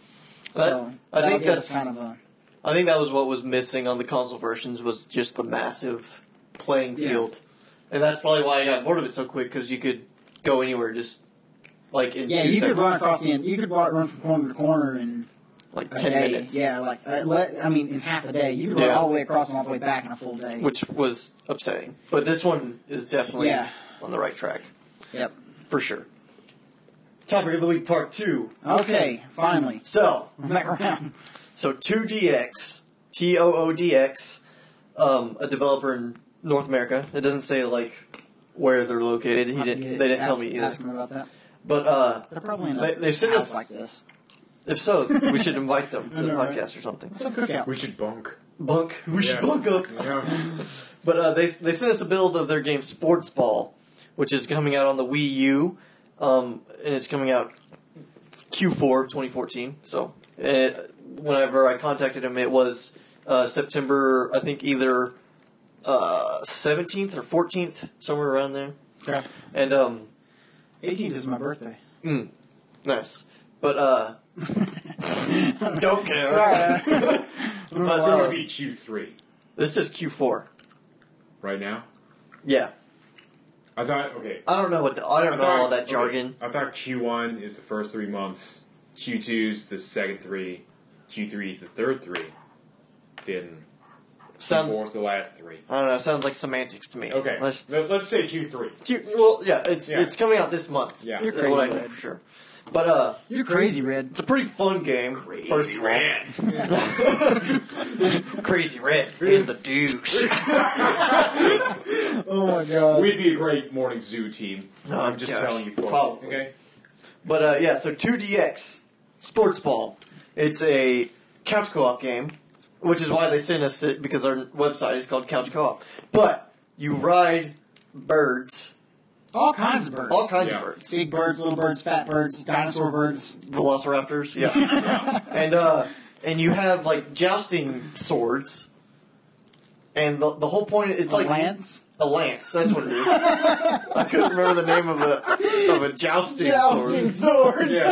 Speaker 2: So
Speaker 1: I think
Speaker 2: that's
Speaker 1: that's
Speaker 2: kind of a...
Speaker 1: I think that was what was missing on the console versions was just the massive playing field, and that's probably why I got bored of it so quick because you could go anywhere just in 2
Speaker 2: you
Speaker 1: seconds.
Speaker 2: could run across the end. You could run from corner to corner in
Speaker 1: 10
Speaker 2: day.
Speaker 1: minutes.
Speaker 2: Yeah, in half a day. You could run all the way across and all the way back in a full day.
Speaker 1: Which was upsetting. But this one is definitely on the right track.
Speaker 2: Yep.
Speaker 1: For sure. Topic of the week, part 2.
Speaker 2: Okay, finally.
Speaker 1: So,
Speaker 2: I'm back around.
Speaker 1: 2DX, TOODX, a developer in North America. It doesn't say where they're located. They didn't tell me either.
Speaker 2: Ask him about that.
Speaker 1: But
Speaker 2: They're probably in
Speaker 1: they
Speaker 2: a
Speaker 1: sent
Speaker 2: house
Speaker 1: us
Speaker 2: like this.
Speaker 1: If so, we should invite them to the
Speaker 2: know, right?
Speaker 1: podcast or something.
Speaker 2: It's a cookout.
Speaker 3: We should bunk.
Speaker 1: Bunk. We should
Speaker 3: Yeah.
Speaker 1: bunk up.
Speaker 3: Yeah.
Speaker 1: But they sent us a build of their game Sports Ball, which is coming out on the Wii U, and it's coming out Q4 2014. So whenever I contacted him, it was September, I think either 17th or 14th, somewhere around there.
Speaker 2: Okay.
Speaker 1: And
Speaker 2: 18th is my birthday.
Speaker 1: nice. But don't care.
Speaker 2: Sorry.
Speaker 1: But,
Speaker 3: So it would be Q3
Speaker 1: this is Q4.
Speaker 3: right now.
Speaker 1: Yeah.
Speaker 3: I thought, okay.
Speaker 1: I don't know I don't know all that jargon.
Speaker 3: I thought Q1 is the first 3 months, Q2 is the second 3, Q3 is the third 3, then
Speaker 1: Sounds.
Speaker 3: Q4 is the last 3.
Speaker 1: I don't know. It sounds like semantics to me.
Speaker 3: Okay, let's say Q3.
Speaker 1: Well, yeah,
Speaker 3: Yeah.
Speaker 1: it's coming out this month.
Speaker 3: Yeah.
Speaker 2: You're
Speaker 1: Is what I
Speaker 2: crazy,
Speaker 1: know
Speaker 2: Red.
Speaker 1: for sure. But
Speaker 2: You're crazy, Red.
Speaker 1: it's a pretty fun game. First of all, Crazy Red is the douche.
Speaker 2: Oh my god.
Speaker 3: We'd be a great morning zoo team.
Speaker 1: Oh,
Speaker 3: I'm just
Speaker 1: gosh.
Speaker 3: telling you, folks.
Speaker 1: Probably.
Speaker 3: Okay.
Speaker 1: But yeah, so 2DX Sports Ball. It's a couch co-op game, which is why they sent us it because our website is called Couch Co-op. But you ride birds,
Speaker 2: All kinds of birds.
Speaker 1: all kinds
Speaker 3: Yeah.
Speaker 1: of birds,
Speaker 2: Big birds, little birds, fat birds, dinosaur birds.
Speaker 1: velociraptors, yeah. And you have like jousting swords, and the whole point it's like
Speaker 2: Lance.
Speaker 1: a lance. That's what it is. I couldn't remember the name of a jousting sword.
Speaker 2: swords.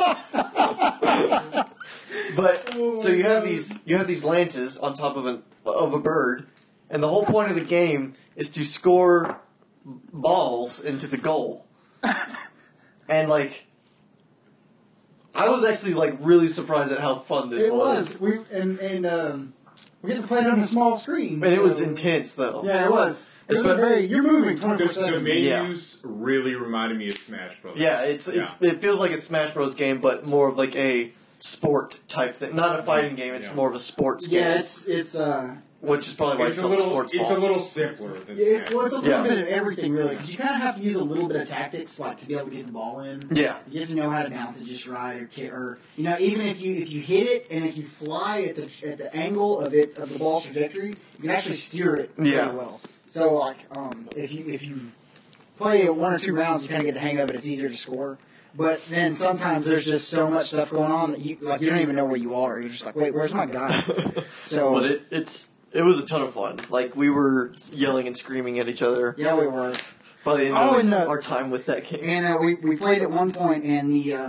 Speaker 1: But so you have these lances on top of a bird, and the whole point of the game is to score balls into the goal. And like, I was actually like really surprised at how fun this
Speaker 2: It was. We get to play it on a small screen.
Speaker 1: And it was
Speaker 2: so-
Speaker 1: intense though.
Speaker 2: Yeah, it was. It was
Speaker 1: It's
Speaker 2: very. You're moving
Speaker 3: The
Speaker 2: 24/7.
Speaker 3: menus really reminded me of Smash Brothers.
Speaker 1: Yeah, it feels like a Smash Bros. Game, but more of like a sport type thing. Not a fighting game. It's
Speaker 3: Yeah.
Speaker 1: more of a sports game.
Speaker 2: Yeah, it's
Speaker 1: which is probably why it's,
Speaker 3: It's a
Speaker 1: called
Speaker 3: little.
Speaker 1: sports
Speaker 3: It's
Speaker 1: ball.
Speaker 3: a little simpler than
Speaker 2: It's
Speaker 3: Smash.
Speaker 2: a little
Speaker 1: Yeah.
Speaker 2: bit of everything, really, because you kind of have to use a little bit of tactics, like to be able to get the ball in.
Speaker 1: Yeah.
Speaker 2: You have to know how to bounce it just right, or kick, or even if you hit it and if you fly at the angle of the ball's trajectory, you can actually steer it pretty
Speaker 1: Yeah.
Speaker 2: well. So like if you play 1 or 2 rounds, you kind of get the hang of it. It's easier to score. But then sometimes there's just so much stuff going on that you don't even know where you are. You're just like, wait, where's my guy? So
Speaker 1: But it was a ton of fun. Like we were yelling and screaming at each other
Speaker 2: yeah, we were.
Speaker 1: by the end
Speaker 2: Oh,
Speaker 1: of
Speaker 2: and
Speaker 1: our time with that game.
Speaker 2: And we played at one point, and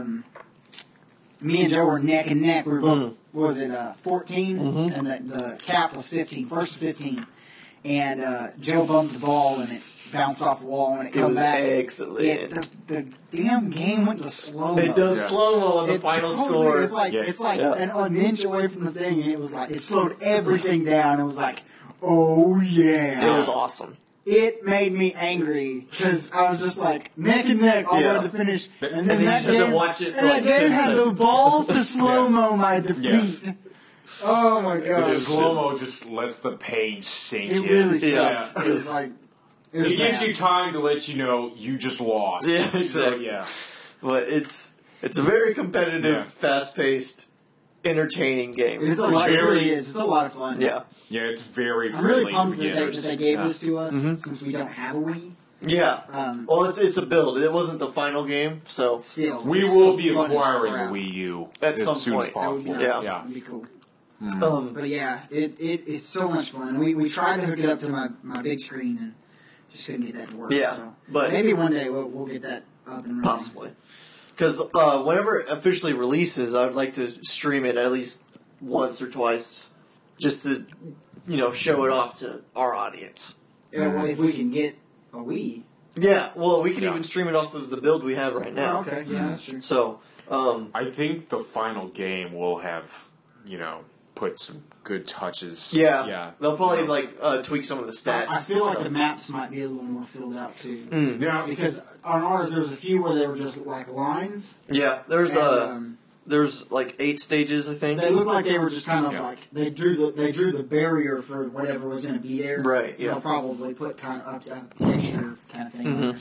Speaker 2: me and Joe were neck and neck. We were both, what was it, 14? And the cap was 15, first to 15. And Joe bumped the ball, and it bounced off the wall, and it
Speaker 1: It
Speaker 2: come
Speaker 1: was
Speaker 2: back.
Speaker 1: excellent.
Speaker 2: The damn game went to slow-mo.
Speaker 1: It does
Speaker 3: Yeah.
Speaker 1: slow-mo on the final score.
Speaker 2: It's like,
Speaker 3: Yeah.
Speaker 2: an inch away from the thing, and it was like, it slowed everything down. It was like, oh yeah.
Speaker 1: It was awesome.
Speaker 2: It made me angry because I was just like neck and neck all the way
Speaker 1: Yeah.
Speaker 2: to the finish, and
Speaker 1: And
Speaker 2: then
Speaker 1: then you
Speaker 2: that
Speaker 1: just had to
Speaker 2: game,
Speaker 1: watch it for
Speaker 2: and
Speaker 1: like
Speaker 2: that game
Speaker 1: 10
Speaker 2: had the
Speaker 1: seconds.
Speaker 2: balls to slow mo my defeat. Oh my
Speaker 3: The
Speaker 2: god,
Speaker 3: slow mo just lets the page sink
Speaker 2: it
Speaker 3: in.
Speaker 2: really
Speaker 1: Yeah.
Speaker 2: sucked. It was like it was
Speaker 3: It gives
Speaker 2: bad.
Speaker 3: you time to let you know you just lost.
Speaker 1: Yeah,
Speaker 3: So,
Speaker 1: exactly.
Speaker 3: yeah.
Speaker 1: But it's a very competitive,
Speaker 3: Yeah.
Speaker 1: fast-paced, entertaining game.
Speaker 2: It's a lot. It
Speaker 3: very-
Speaker 2: really is. It's a lot of fun.
Speaker 1: Yeah.
Speaker 3: Yeah, it's very
Speaker 2: I'm
Speaker 3: friendly
Speaker 2: really pumped
Speaker 3: to
Speaker 2: that
Speaker 3: beginners.
Speaker 2: they gave
Speaker 3: Yeah.
Speaker 2: this to us since we don't have a Wii.
Speaker 1: Yeah. Well, it's a build. It wasn't the final game, so
Speaker 2: Still,
Speaker 3: We
Speaker 2: it's
Speaker 3: will
Speaker 2: still
Speaker 3: be
Speaker 2: fun as
Speaker 3: acquiring the
Speaker 2: crap.
Speaker 3: Wii U
Speaker 1: At
Speaker 3: as
Speaker 1: some
Speaker 3: soon
Speaker 1: point.
Speaker 3: as
Speaker 2: That would be
Speaker 3: possible.
Speaker 2: nice.
Speaker 1: Yeah.
Speaker 2: That'd be cool.
Speaker 1: um,
Speaker 2: But yeah, it's so much fun. We tried to hook it up to my big screen and just couldn't get that to work.
Speaker 1: Yeah,
Speaker 2: so.
Speaker 1: but-
Speaker 2: maybe one day we'll get that up and running.
Speaker 1: possibly. Because whenever it officially releases, I would like to stream it at least once or twice, just to show it off to our audience.
Speaker 2: Yeah, well, if we can get a Wii.
Speaker 1: Yeah. Well, we can
Speaker 3: Yeah.
Speaker 1: even stream it off of the build we have right now.
Speaker 2: Oh, okay, yeah, that's true.
Speaker 1: So.
Speaker 3: I think the final game will have, put some good touches.
Speaker 1: Yeah, they'll probably tweak some of the stats.
Speaker 2: I feel like
Speaker 1: so.
Speaker 2: the maps might be a little more filled out too.
Speaker 3: Yeah,
Speaker 2: Because on ours there was a few where they were just like lines.
Speaker 1: Yeah, there's
Speaker 2: and,
Speaker 1: there's like 8 stages, I think.
Speaker 2: they looked like they were just kind of
Speaker 3: Yeah.
Speaker 2: like they drew the barrier for whatever was going to be there.
Speaker 1: Right, yeah.
Speaker 2: They'll probably put kind of a texture kind of thing on it or something.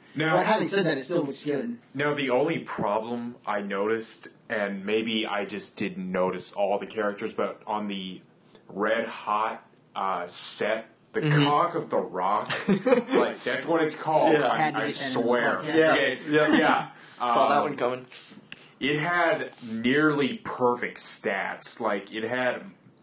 Speaker 3: Now,
Speaker 2: but having said that, it still looks good.
Speaker 3: Now, the only problem I noticed, and maybe I just didn't notice all the characters, but on the Red Hot set, the cock of the Rock, like, that's what it's called.
Speaker 1: Yeah.
Speaker 3: I swear.
Speaker 1: Yeah. Saw that one coming.
Speaker 3: It had nearly perfect stats. Like, it had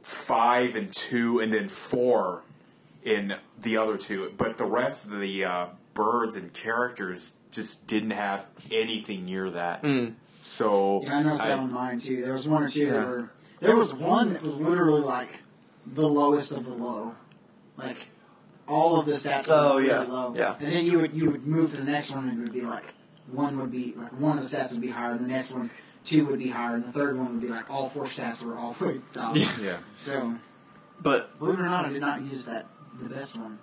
Speaker 3: 5 and 2 and then 4 in the other two. But the rest of the birds and characters just didn't have anything near that. So
Speaker 2: Yeah, I noticed that on mine, too. There was one or two that were... There was one that was literally, like, the lowest of the low. Like, all of the stats were really low.
Speaker 1: Yeah.
Speaker 2: And then you would move to the next one and it would be like, one of the stats would be higher, the next one, 2 would be higher, and the third one would be like all 4 stats were all the way to the top.
Speaker 3: Yeah.
Speaker 2: So,
Speaker 1: But
Speaker 2: believe it or not, I did not use the best one.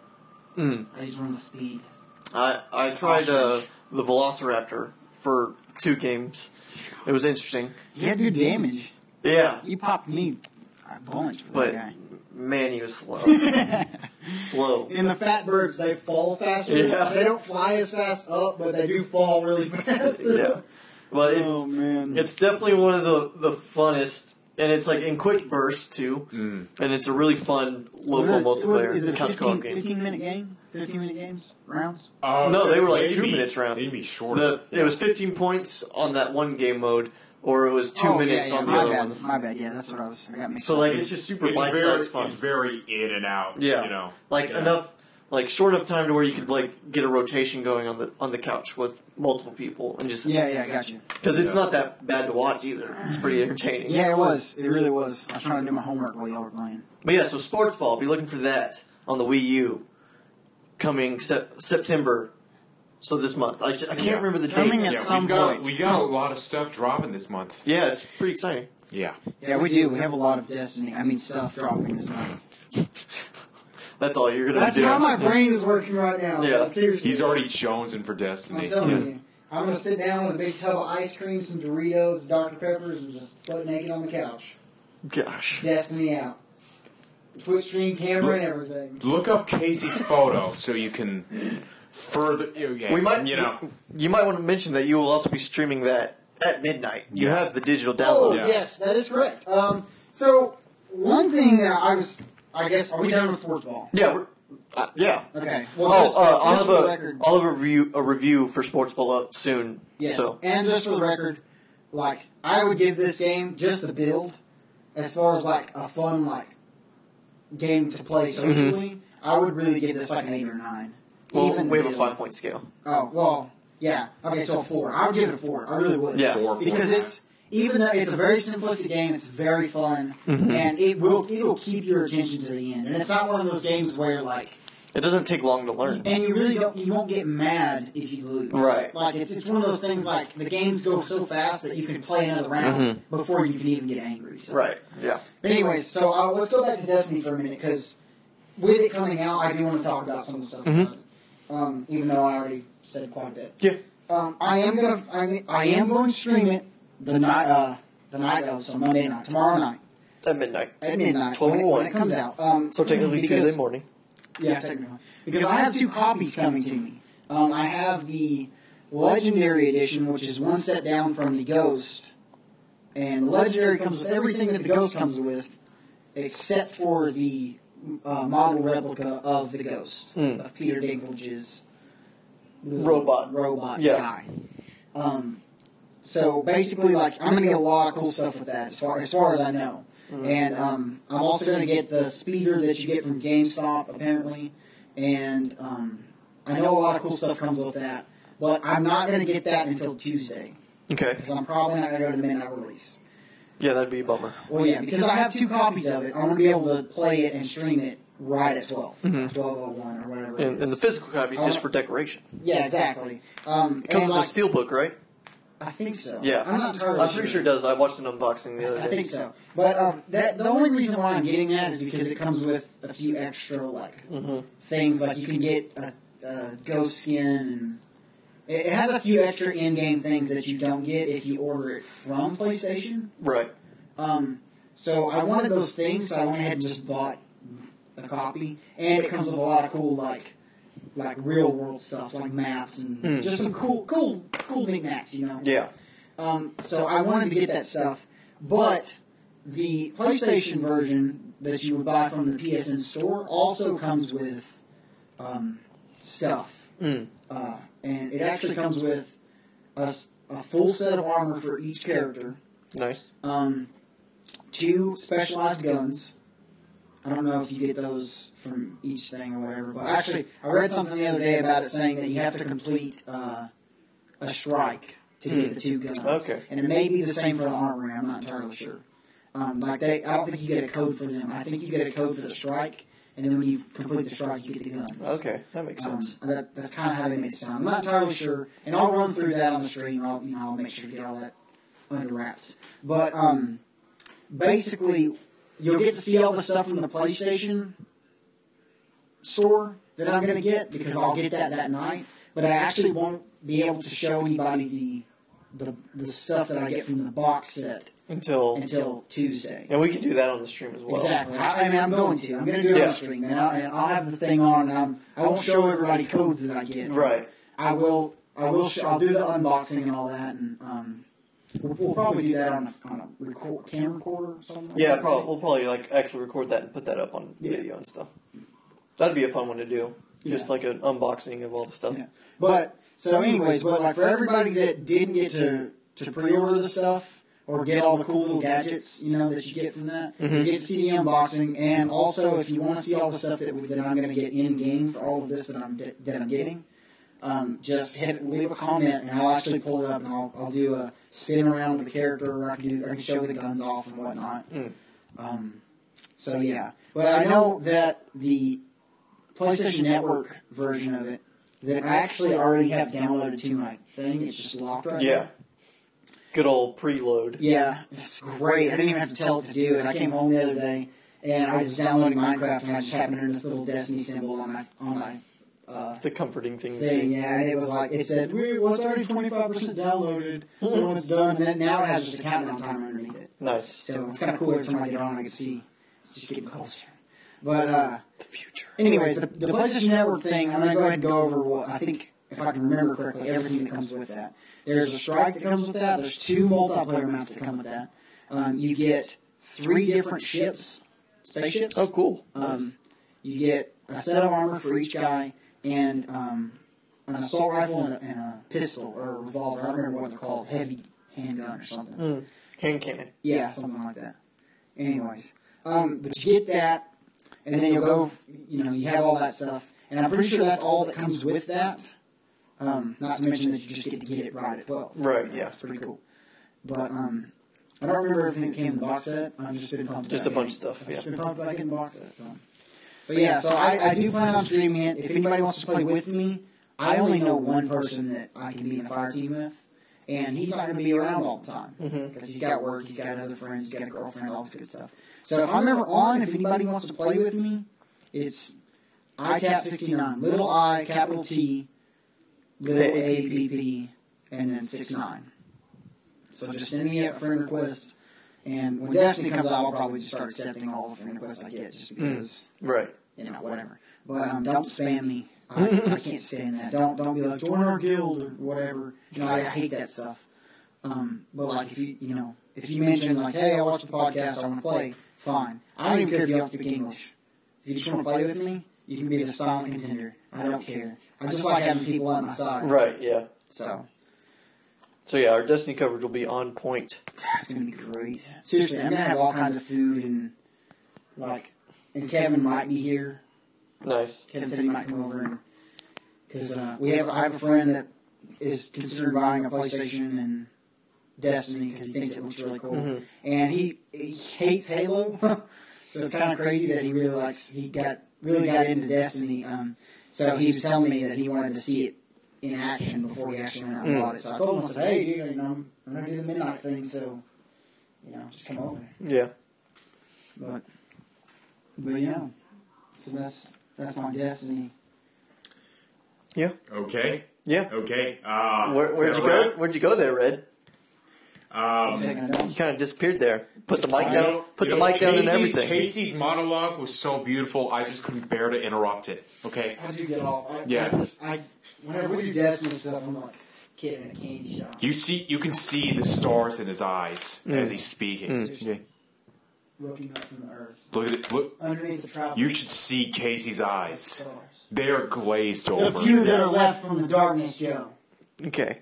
Speaker 2: I used one of the speed.
Speaker 1: I tried the Velociraptor for 2 games. It was interesting.
Speaker 2: He had good damage.
Speaker 1: Yeah.
Speaker 2: He popped me a bunch with
Speaker 1: But,
Speaker 2: that guy.
Speaker 1: man, he was slow. Slow.
Speaker 2: And the fat birds, they fall faster.
Speaker 1: Yeah.
Speaker 2: They don't fly as fast up, but they do fall really fast.
Speaker 1: Yeah. But
Speaker 2: Oh, man.
Speaker 1: it's definitely one of the funnest, and it's like in quick bursts too, and it's a really fun local multiplayer
Speaker 2: Is it a
Speaker 1: couch co-op game.
Speaker 2: 15-minute game? 15-minute games? Rounds?
Speaker 1: No, they were like
Speaker 3: they'd
Speaker 1: 2
Speaker 3: be-
Speaker 1: minutes round.
Speaker 3: They'd be shorter.
Speaker 1: It was 15 points on that one game mode, or it was 2 minutes on the
Speaker 2: my
Speaker 1: other
Speaker 2: bad,
Speaker 1: ones.
Speaker 2: My bad, yeah, that's what I got mixed
Speaker 1: So
Speaker 2: up.
Speaker 1: like it's just super
Speaker 3: It's
Speaker 1: bite-sized fun.
Speaker 3: It's very in and out.
Speaker 1: Yeah,
Speaker 3: You know.
Speaker 1: like enough, like short enough time to where you could like get a rotation going on the couch with multiple people and just
Speaker 2: Yeah, I got you.
Speaker 1: because it's not that bad to watch either. It's pretty entertaining.
Speaker 2: Yeah, it was. It really was. I was trying to do my homework while y'all were playing.
Speaker 1: But yeah, so Sports Ball, be looking for that on the Wii U coming September. So this month, I can't remember the date.
Speaker 2: Coming at some point.
Speaker 3: We got a lot of stuff dropping this month.
Speaker 1: Yeah, it's pretty exciting.
Speaker 3: Yeah.
Speaker 2: Yeah, we do. We have a lot of stuff dropping this month.
Speaker 1: That's all you're gonna
Speaker 2: That's
Speaker 1: do.
Speaker 2: how my brain is working right now.
Speaker 1: Yeah.
Speaker 2: Seriously.
Speaker 3: He's already jonesing for Destiny.
Speaker 2: I'm telling you. I'm going to sit down with a big tub of ice cream, some Doritos, Dr. Peppers, and just butt naked on the couch.
Speaker 1: Gosh.
Speaker 2: Destiny out. Twitch stream camera and everything.
Speaker 3: Look up Casey's photo so you can further.
Speaker 1: We might, You might want to mention that you will also be streaming that at midnight. You have the digital
Speaker 2: Oh,
Speaker 1: download.
Speaker 3: Yeah.
Speaker 2: yes, that is correct. So, one thing that I guess, are we done with sports ball?
Speaker 1: Yeah. Yeah.
Speaker 2: Okay. Well,
Speaker 1: I'll
Speaker 2: just
Speaker 1: have
Speaker 2: for the record.
Speaker 1: I'll have a review for Sports Ball up soon.
Speaker 2: Yes,
Speaker 1: So
Speaker 2: and just for the record, like, I would give this game, just the build, as far as, like, a fun, like, game to play socially, I would really give this, like, an 8 or 9.
Speaker 1: well,
Speaker 2: Even
Speaker 1: we
Speaker 2: the
Speaker 1: have a
Speaker 2: build.
Speaker 1: 5-point scale.
Speaker 2: Oh, well, yeah. Okay, so a 4. I would give it a 4. I really would.
Speaker 1: Yeah.
Speaker 3: 4,
Speaker 2: Because it's, even though it's a very simplistic game, it's very fun, and it'll keep your attention to the end. And it's not one of those games where, like,
Speaker 1: It doesn't take long to learn.
Speaker 2: and you won't get mad if you lose.
Speaker 1: Right.
Speaker 2: Like, it's one of those things, like, the games go so fast that you can play another round before you can even get angry. So.
Speaker 1: Right. Yeah.
Speaker 2: But anyways, so let's go back to Destiny for a minute, because with it coming out, I do want to talk about some of the stuff about it. Even though I already said quite a bit.
Speaker 1: Yeah.
Speaker 2: I am going to stream it the night of, so Monday night, tomorrow night.
Speaker 1: At midnight.
Speaker 2: At midnight,
Speaker 1: 12
Speaker 2: when it comes out.
Speaker 1: So technically
Speaker 2: because-
Speaker 1: Tuesday morning.
Speaker 2: Yeah, technically. Because I have 2 copies coming to me. I have the Legendary Edition, which is one set down from the Ghost. And the Legendary comes with everything that the Ghost comes with, except for the model replica of the Ghost, of Peter Dinklage's
Speaker 1: Robot
Speaker 2: guy. So basically, like, I'm going to get a lot of cool stuff with that, as far as I know. And I'm also going to get the speeder that you get from GameStop, apparently. And I know a lot of cool stuff comes with that. But I'm not going to get that until Tuesday.
Speaker 1: Okay.
Speaker 2: Because I'm probably not going to go to the midnight release.
Speaker 1: Yeah, that'd be a bummer.
Speaker 2: Well, yeah, because I have 2 copies of it. I want to be able to play it and stream it right at 12. 12:01 or whatever it is.
Speaker 1: And the physical copy is just for decoration.
Speaker 2: Yeah, exactly.
Speaker 1: It comes with a steelbook, right?
Speaker 2: I think so.
Speaker 1: Yeah.
Speaker 2: I'm not entirely
Speaker 1: I'm pretty sure it does. I watched an unboxing the other day.
Speaker 2: I think so. But the only reason why I'm getting that is because it comes with a few extra, like, things. Like, you can get a ghost skin, and it has a few extra in-game things that you don't get if you order it from PlayStation.
Speaker 1: Right.
Speaker 2: So I wanted those things, so I went ahead and just bought a copy. And it comes with a lot of cool, like, like real world stuff, like maps and just some cool knickknacks, you know.
Speaker 1: Yeah.
Speaker 2: So I wanted to get that stuff, but the PlayStation version that you would buy from the PSN store also comes with stuff, and it actually comes with a full set of armor for each character.
Speaker 1: Nice.
Speaker 2: 2 specialized guns. I don't know if you get those from each thing or whatever, but actually, I read something the other day about it saying that you have to complete a strike to get the 2 guns.
Speaker 1: Okay.
Speaker 2: And it may be the same for the armory. I'm not entirely sure. I don't think you get a code for them. I think you get a code for the strike, and then when you complete the strike, you get the guns.
Speaker 1: Okay, that makes sense.
Speaker 2: That's kind of how they made it sound. I'm not entirely sure, and I'll run through that on the stream. I'll make sure to get all that under wraps. But basically, you'll get to see all the stuff from the PlayStation store that I'm going to get, because I'll get that night. But I actually won't be able to show anybody the stuff that I get from the box set until Tuesday.
Speaker 1: And we can do that on the stream as well.
Speaker 2: Exactly. I'm going to. I'm going to do it on the stream, and I'll have the thing on, and I won't show everybody codes that I get.
Speaker 1: Right.
Speaker 2: I'll do the unboxing and all that, and we'll probably do that on a camera recorder or something.
Speaker 1: Yeah, we'll probably actually record that and put that up on video and stuff. That'd be a fun one to do. Just like an unboxing of all the stuff.
Speaker 2: Yeah. But for everybody that didn't get to pre-order the stuff or get all the cool little gadgets, that you get from that, you get to see the unboxing. And also, if you want to see all the stuff that I'm going to get in game for all of this that I'm getting, just leave a comment, and I'll actually pull it up, and I'll do a spin around with the character, or I can show the guns off and whatnot. So yeah, but I know that the PlayStation Network version of it that I actually already have downloaded to my thing. It's just locked right now.
Speaker 1: Good old preload.
Speaker 2: Yeah, it's great. I didn't even have to tell it to do it. I came home the other day, and I was downloading Minecraft, and I just happened to turn this little Destiny symbol on my
Speaker 1: it's a comforting thing to see.
Speaker 2: Yeah, and it said, well, it's already 25% downloaded, so when it's done, and then now it has just a countdown timer underneath it.
Speaker 1: Nice.
Speaker 2: So it's kind of cool every time I get on, I can see it's just getting closer. But,
Speaker 1: the future.
Speaker 2: Anyways, the PlayStation Network thing, I'm going to go ahead and go over what I think, if I can remember correctly, everything that comes with that. There's a strike that comes with that. There's 2 multiplayer maps that come with that. You get 3 different spaceships.
Speaker 1: Oh, cool.
Speaker 2: You get a set of armor for each guy, and an assault rifle and a pistol or a revolver. I don't remember what they're called, heavy handgun or something.
Speaker 1: Hand cannon.
Speaker 2: Yeah, something like that. Anyways, but you get that. And then you'll go, you have all that stuff. And I'm pretty sure that's all that comes with that. Not to mention that you just get to get it right at 12.
Speaker 1: Right, yeah.
Speaker 2: It's pretty cool. But I don't remember everything that came in the box set. I've just been pumped.
Speaker 1: Just a bunch of stuff,
Speaker 2: I've just been pumped back in the box set. So. But yeah, so I do plan on streaming it. If anybody wants to play with me, I only know one person that I can be in a fire team with. And he's not going to be around all the time. Because he's got work, he's got other friends, he's got a girlfriend, all this good stuff. So if I'm ever on, if anybody wants to play with me, it's ITAP69, little I, capital T, little APP, and then 69. So just send me a friend request, and when Destiny comes out, I'll probably just start accepting all the friend requests I get, just because, whatever. But don't spam me. I can't stand that. Don't be like, join our guild or whatever. I hate that stuff. But if you mention hey, I watched the podcast, I want to play, fine. I don't even care if you don't speak English. If you just want to play with me, you can be the silent contender. I don't care. I just like having people on my side.
Speaker 1: Right, yeah.
Speaker 2: So
Speaker 1: yeah, our Destiny coverage will be on point.
Speaker 2: It's going to be great. Seriously, I'm going to have all kinds of food and Kevin might be here.
Speaker 1: Nice.
Speaker 2: Kevin said he might come over because I have a friend that is considering buying a PlayStation and Destiny because he thinks it looks really cool, and he hates Halo, so it's kind of crazy that he really got into Destiny. So he was telling me that he wanted to see it in action before he actually went out and bought it. So I told him, I said, hey, dude, I'm gonna do the midnight thing, so just come over.
Speaker 1: Yeah.
Speaker 2: But yeah, so that's my Destiny.
Speaker 1: Yeah.
Speaker 3: Okay.
Speaker 1: Yeah.
Speaker 3: Okay.
Speaker 1: Where'd you go? Where'd you go there, Red? You kind of disappeared there. Put the mic down. Put the mic down and everything.
Speaker 3: Casey's monologue was so beautiful. I just couldn't bear to interrupt it. Okay.
Speaker 2: How'd you get off? Whenever we do Destiny stuff, I'm like, kid in a candy shop.
Speaker 3: You can see the stars in his eyes as he's speaking. Okay.
Speaker 2: Looking up from the earth.
Speaker 3: Look at it. Look.
Speaker 2: Underneath the tropics.
Speaker 3: You should see Casey's eyes. They are glazed
Speaker 2: The
Speaker 3: over.
Speaker 2: few that are left from the darkness, Joe.
Speaker 1: Okay.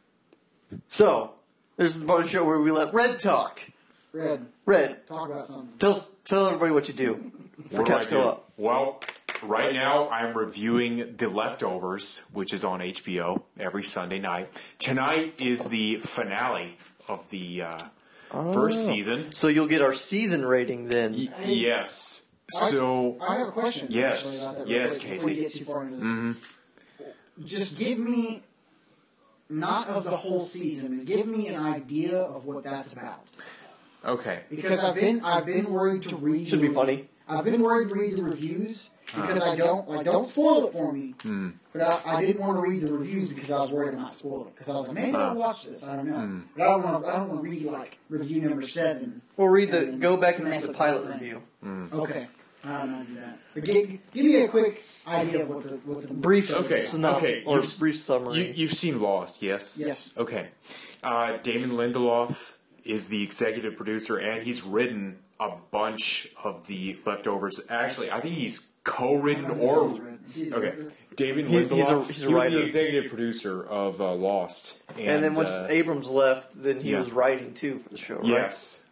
Speaker 1: So, this is the part of the show where we let Red talk. Red,
Speaker 2: Talk about something.
Speaker 1: tell everybody what you do for
Speaker 3: What do I
Speaker 1: Couch
Speaker 3: do?
Speaker 1: Co-op.
Speaker 3: Well, right now I'm reviewing The Leftovers, which is on HBO every Sunday night. Tonight is the finale of the first season.
Speaker 1: So you'll get our season rating then.
Speaker 3: Yes. So
Speaker 2: I have a question.
Speaker 3: Yes.
Speaker 2: Actually, about that
Speaker 3: Yes,
Speaker 2: real quick,
Speaker 3: Casey.
Speaker 2: Before you get too far into this. Just give me, not of the whole season, give me an idea of what that's about.
Speaker 3: okay.
Speaker 2: Because I've been worried to read.
Speaker 1: Should be funny.
Speaker 2: I've been worried to read the reviews because I don't spoil it for me. But I didn't want to read the reviews because I was worried I might spoil it. Because I was like, maybe I'll watch this. I don't know. But I don't want to read like review number 7.
Speaker 1: We'll read
Speaker 2: and
Speaker 1: go back and read
Speaker 2: mess
Speaker 1: the
Speaker 2: up
Speaker 1: pilot
Speaker 2: the whole thing.
Speaker 1: review.
Speaker 2: Okay. I don't know do that. But give me a quick idea of what the
Speaker 1: Brief
Speaker 3: Okay.
Speaker 1: synopsis
Speaker 3: Okay.
Speaker 1: or brief summary.
Speaker 3: You've seen Lost, yes?
Speaker 2: Yes.
Speaker 3: Okay. Damon Lindelof is the executive producer, and he's written a bunch of the Leftovers. Actually, I think he's co-written or... Okay. Damon Lindelof,
Speaker 1: he's a
Speaker 3: he was
Speaker 1: writer.
Speaker 3: the executive producer of Lost.
Speaker 1: and then once Abrams left, then he
Speaker 3: Yeah.
Speaker 1: was writing too for the show, right?
Speaker 3: Yes.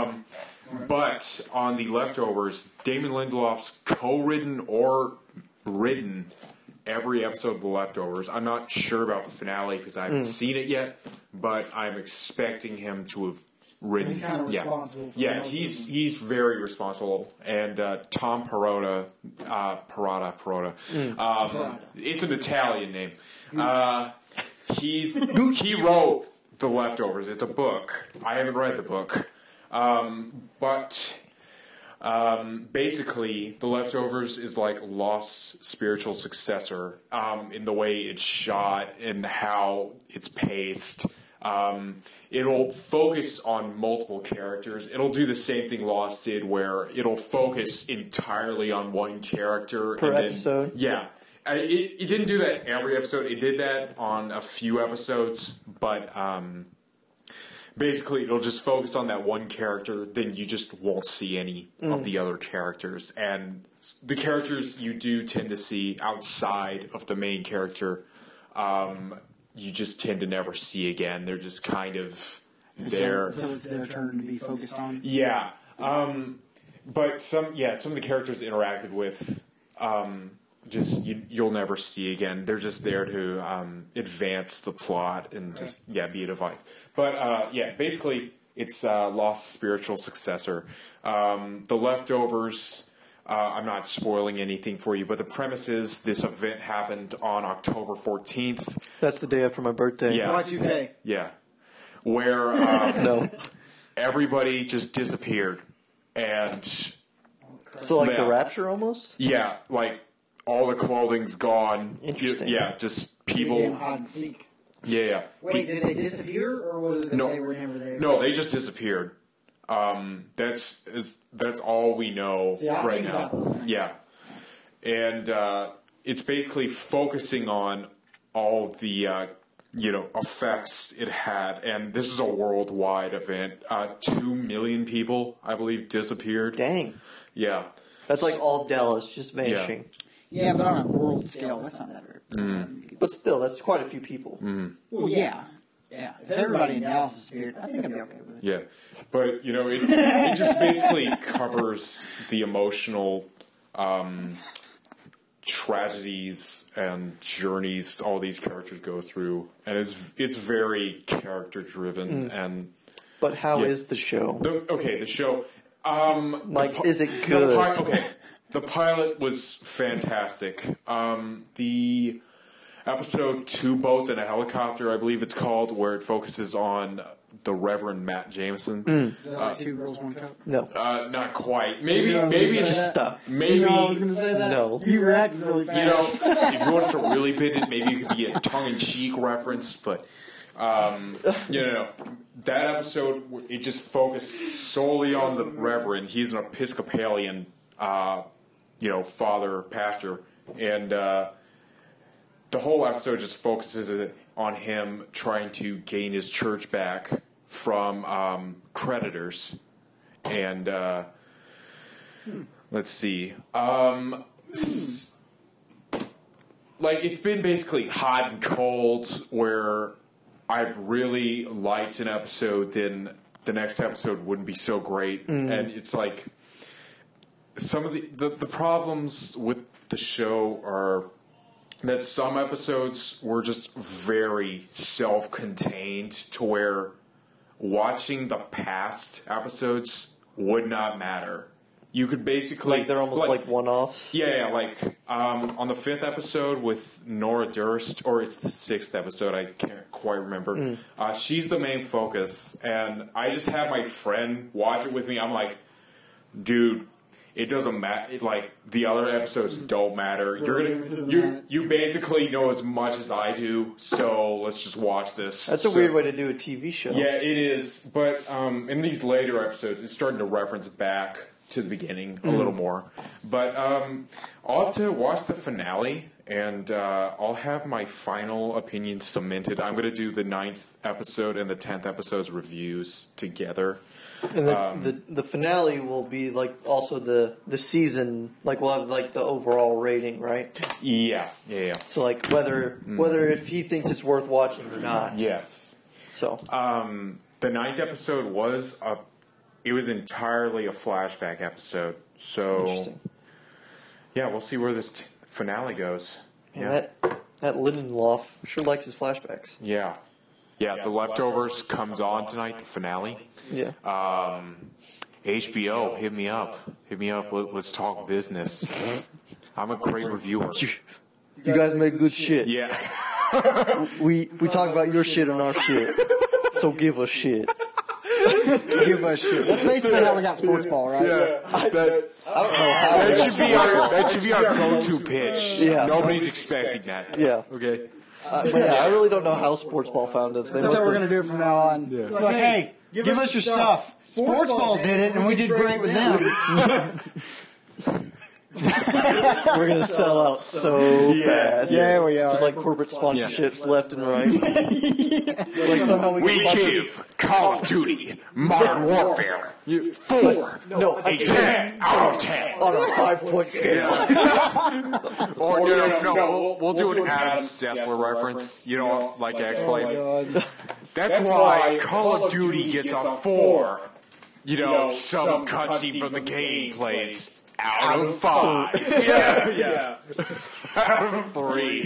Speaker 3: But on The Leftovers, Damon Lindelof's co-written or written every episode of The Leftovers. I'm not sure about the finale because I haven't seen it yet, but I'm expecting him to have written.
Speaker 2: He's kind of responsible for
Speaker 3: Yeah,
Speaker 2: most of
Speaker 3: he's very responsible. And Tom Perrotta, it's an Italian name. He wrote The Leftovers. It's a book. I haven't read the book. But basically, The Leftovers is like Lost's spiritual successor in the way it's shot and how it's paced. It'll focus on multiple characters. It'll do the same thing Lost did, where it'll focus entirely on one character
Speaker 1: Per
Speaker 3: and then,
Speaker 1: episode?
Speaker 3: Yeah. It didn't do that every episode. It did that on a few episodes, but basically it'll just focus on that one character. Then you just won't see any of the other characters. And the characters you do tend to see outside of the main character, you just tend to never see again. They're just kind of there.
Speaker 2: Until it's their turn to be focused on.
Speaker 3: Yeah. But some of the characters interacted with, just you'll never see again. They're just there to advance the plot and just be a device. But basically it's Lost's spiritual successor. The Leftovers. I'm not spoiling anything for you, but the premise is this event happened on October 14th.
Speaker 1: That's the day after my birthday.
Speaker 3: Yeah.
Speaker 2: Y2K.
Speaker 3: Yeah. Where
Speaker 1: No.
Speaker 3: everybody just disappeared. And
Speaker 1: So like the
Speaker 3: Yeah.
Speaker 1: Rapture almost?
Speaker 3: yeah, like all the clothing's gone.
Speaker 1: Interesting.
Speaker 3: Just
Speaker 2: Game
Speaker 3: people.
Speaker 2: hide and seek.
Speaker 3: Yeah.
Speaker 2: Wait, did they disappear, or was it that
Speaker 3: No.
Speaker 2: they were never there?
Speaker 3: No, they just disappeared. That's all we know
Speaker 2: See, I
Speaker 3: right
Speaker 2: think
Speaker 3: now.
Speaker 2: about those things.
Speaker 3: Yeah, and it's basically focusing on all the effects it had, and this is a worldwide event. 2 million people, I believe, disappeared.
Speaker 1: Dang.
Speaker 3: Yeah,
Speaker 1: That's like all Dallas just vanishing.
Speaker 2: Yeah, but on a world scale, that's not that very.
Speaker 3: Mm-hmm.
Speaker 2: That's not
Speaker 1: But still, that's quite a few people.
Speaker 2: Well, yeah. If everybody in Dallas disappeared, I think I'd be okay with it.
Speaker 3: yeah, but it just basically covers the emotional tragedies and journeys all these characters go through, and it's very character driven. And
Speaker 1: But how is the show?
Speaker 3: the show.
Speaker 1: Is it good?
Speaker 3: The pilot was fantastic. The episode 2 Boats and a Helicopter, I believe it's called, where it focuses on the Reverend Matt Jameson.
Speaker 2: Is that like 2 Girls, 1 Cup?
Speaker 1: No.
Speaker 3: Not quite. Maybe
Speaker 2: Just
Speaker 3: it's
Speaker 1: stop.
Speaker 3: maybe
Speaker 2: You know I was going to say that?
Speaker 1: No.
Speaker 2: You reacted really fast.
Speaker 3: if you wanted to really bid it, maybe it could be a tongue-in-cheek reference, but That episode, it just focused solely on the Reverend. He's an Episcopalian, father, pastor, and the whole episode just focuses on him trying to gain his church back from creditors. And let's see. It's been basically hot and cold, where I've really liked an episode, then the next episode wouldn't be so great. And it's like some of the problems with the show are that some episodes were just very self-contained, to where watching the past episodes would not matter. You could basically...
Speaker 1: Like they're almost like one-offs?
Speaker 3: Yeah, on the 5th episode with Nora Durst, or it's the 6th episode, I can't quite remember. She's the main focus, and I just had my friend watch it with me. I'm like, dude, it doesn't matter. The other episodes don't matter. You basically know as much as I do, so let's just watch this.
Speaker 1: That's a weird way to do a TV show.
Speaker 3: Yeah, it is. But in these later episodes, it's starting to reference back to the beginning a little more. But I'll have to watch the finale, and I'll have my final opinion cemented. I'm going to do the 9th episode and the 10th episode's reviews together.
Speaker 1: And the finale will be also the season, we'll have the overall rating, right?
Speaker 3: Yeah.
Speaker 1: So whether if he thinks it's worth watching or not.
Speaker 3: Yes.
Speaker 1: So
Speaker 3: the 9th episode was entirely a flashback episode. So
Speaker 1: interesting.
Speaker 3: Yeah, we'll see where this finale goes.
Speaker 1: Yeah. That Lindelof sure likes his flashbacks.
Speaker 3: Yeah. The Leftovers comes on tonight, the finale.
Speaker 1: Yeah.
Speaker 3: HBO, hit me up. Let's talk business. I'm a great reviewer.
Speaker 1: You guys make good shit.
Speaker 3: Yeah.
Speaker 1: We talk about your shit on our shit. So give us shit.
Speaker 2: Give us shit. That's basically how we got sports ball, right?
Speaker 3: Yeah.
Speaker 1: I don't know how.
Speaker 3: That should be our go-to pitch.
Speaker 1: Yeah.
Speaker 3: Nobody's expecting that.
Speaker 1: Yeah.
Speaker 3: Okay.
Speaker 1: I really don't know how sports ball found us.
Speaker 2: That's how we're going to do it from now on.
Speaker 3: Yeah.
Speaker 2: Like, hey, give us your stuff. Sports ball did it, and we did great with them.
Speaker 1: We're going to sell out so fast.
Speaker 2: Yeah, we are.
Speaker 1: Just like corporate sponsorships left and right. Somehow
Speaker 3: We give Call of Duty Modern Warfare 4 a 10 out of 10
Speaker 1: on a 5-point scale.
Speaker 3: Or we'll do an Adam Sessler reference. Like I explained. That's why Call of Duty gets a 4. Some cutscene from the game plays out of 5. Yeah. Out of 3.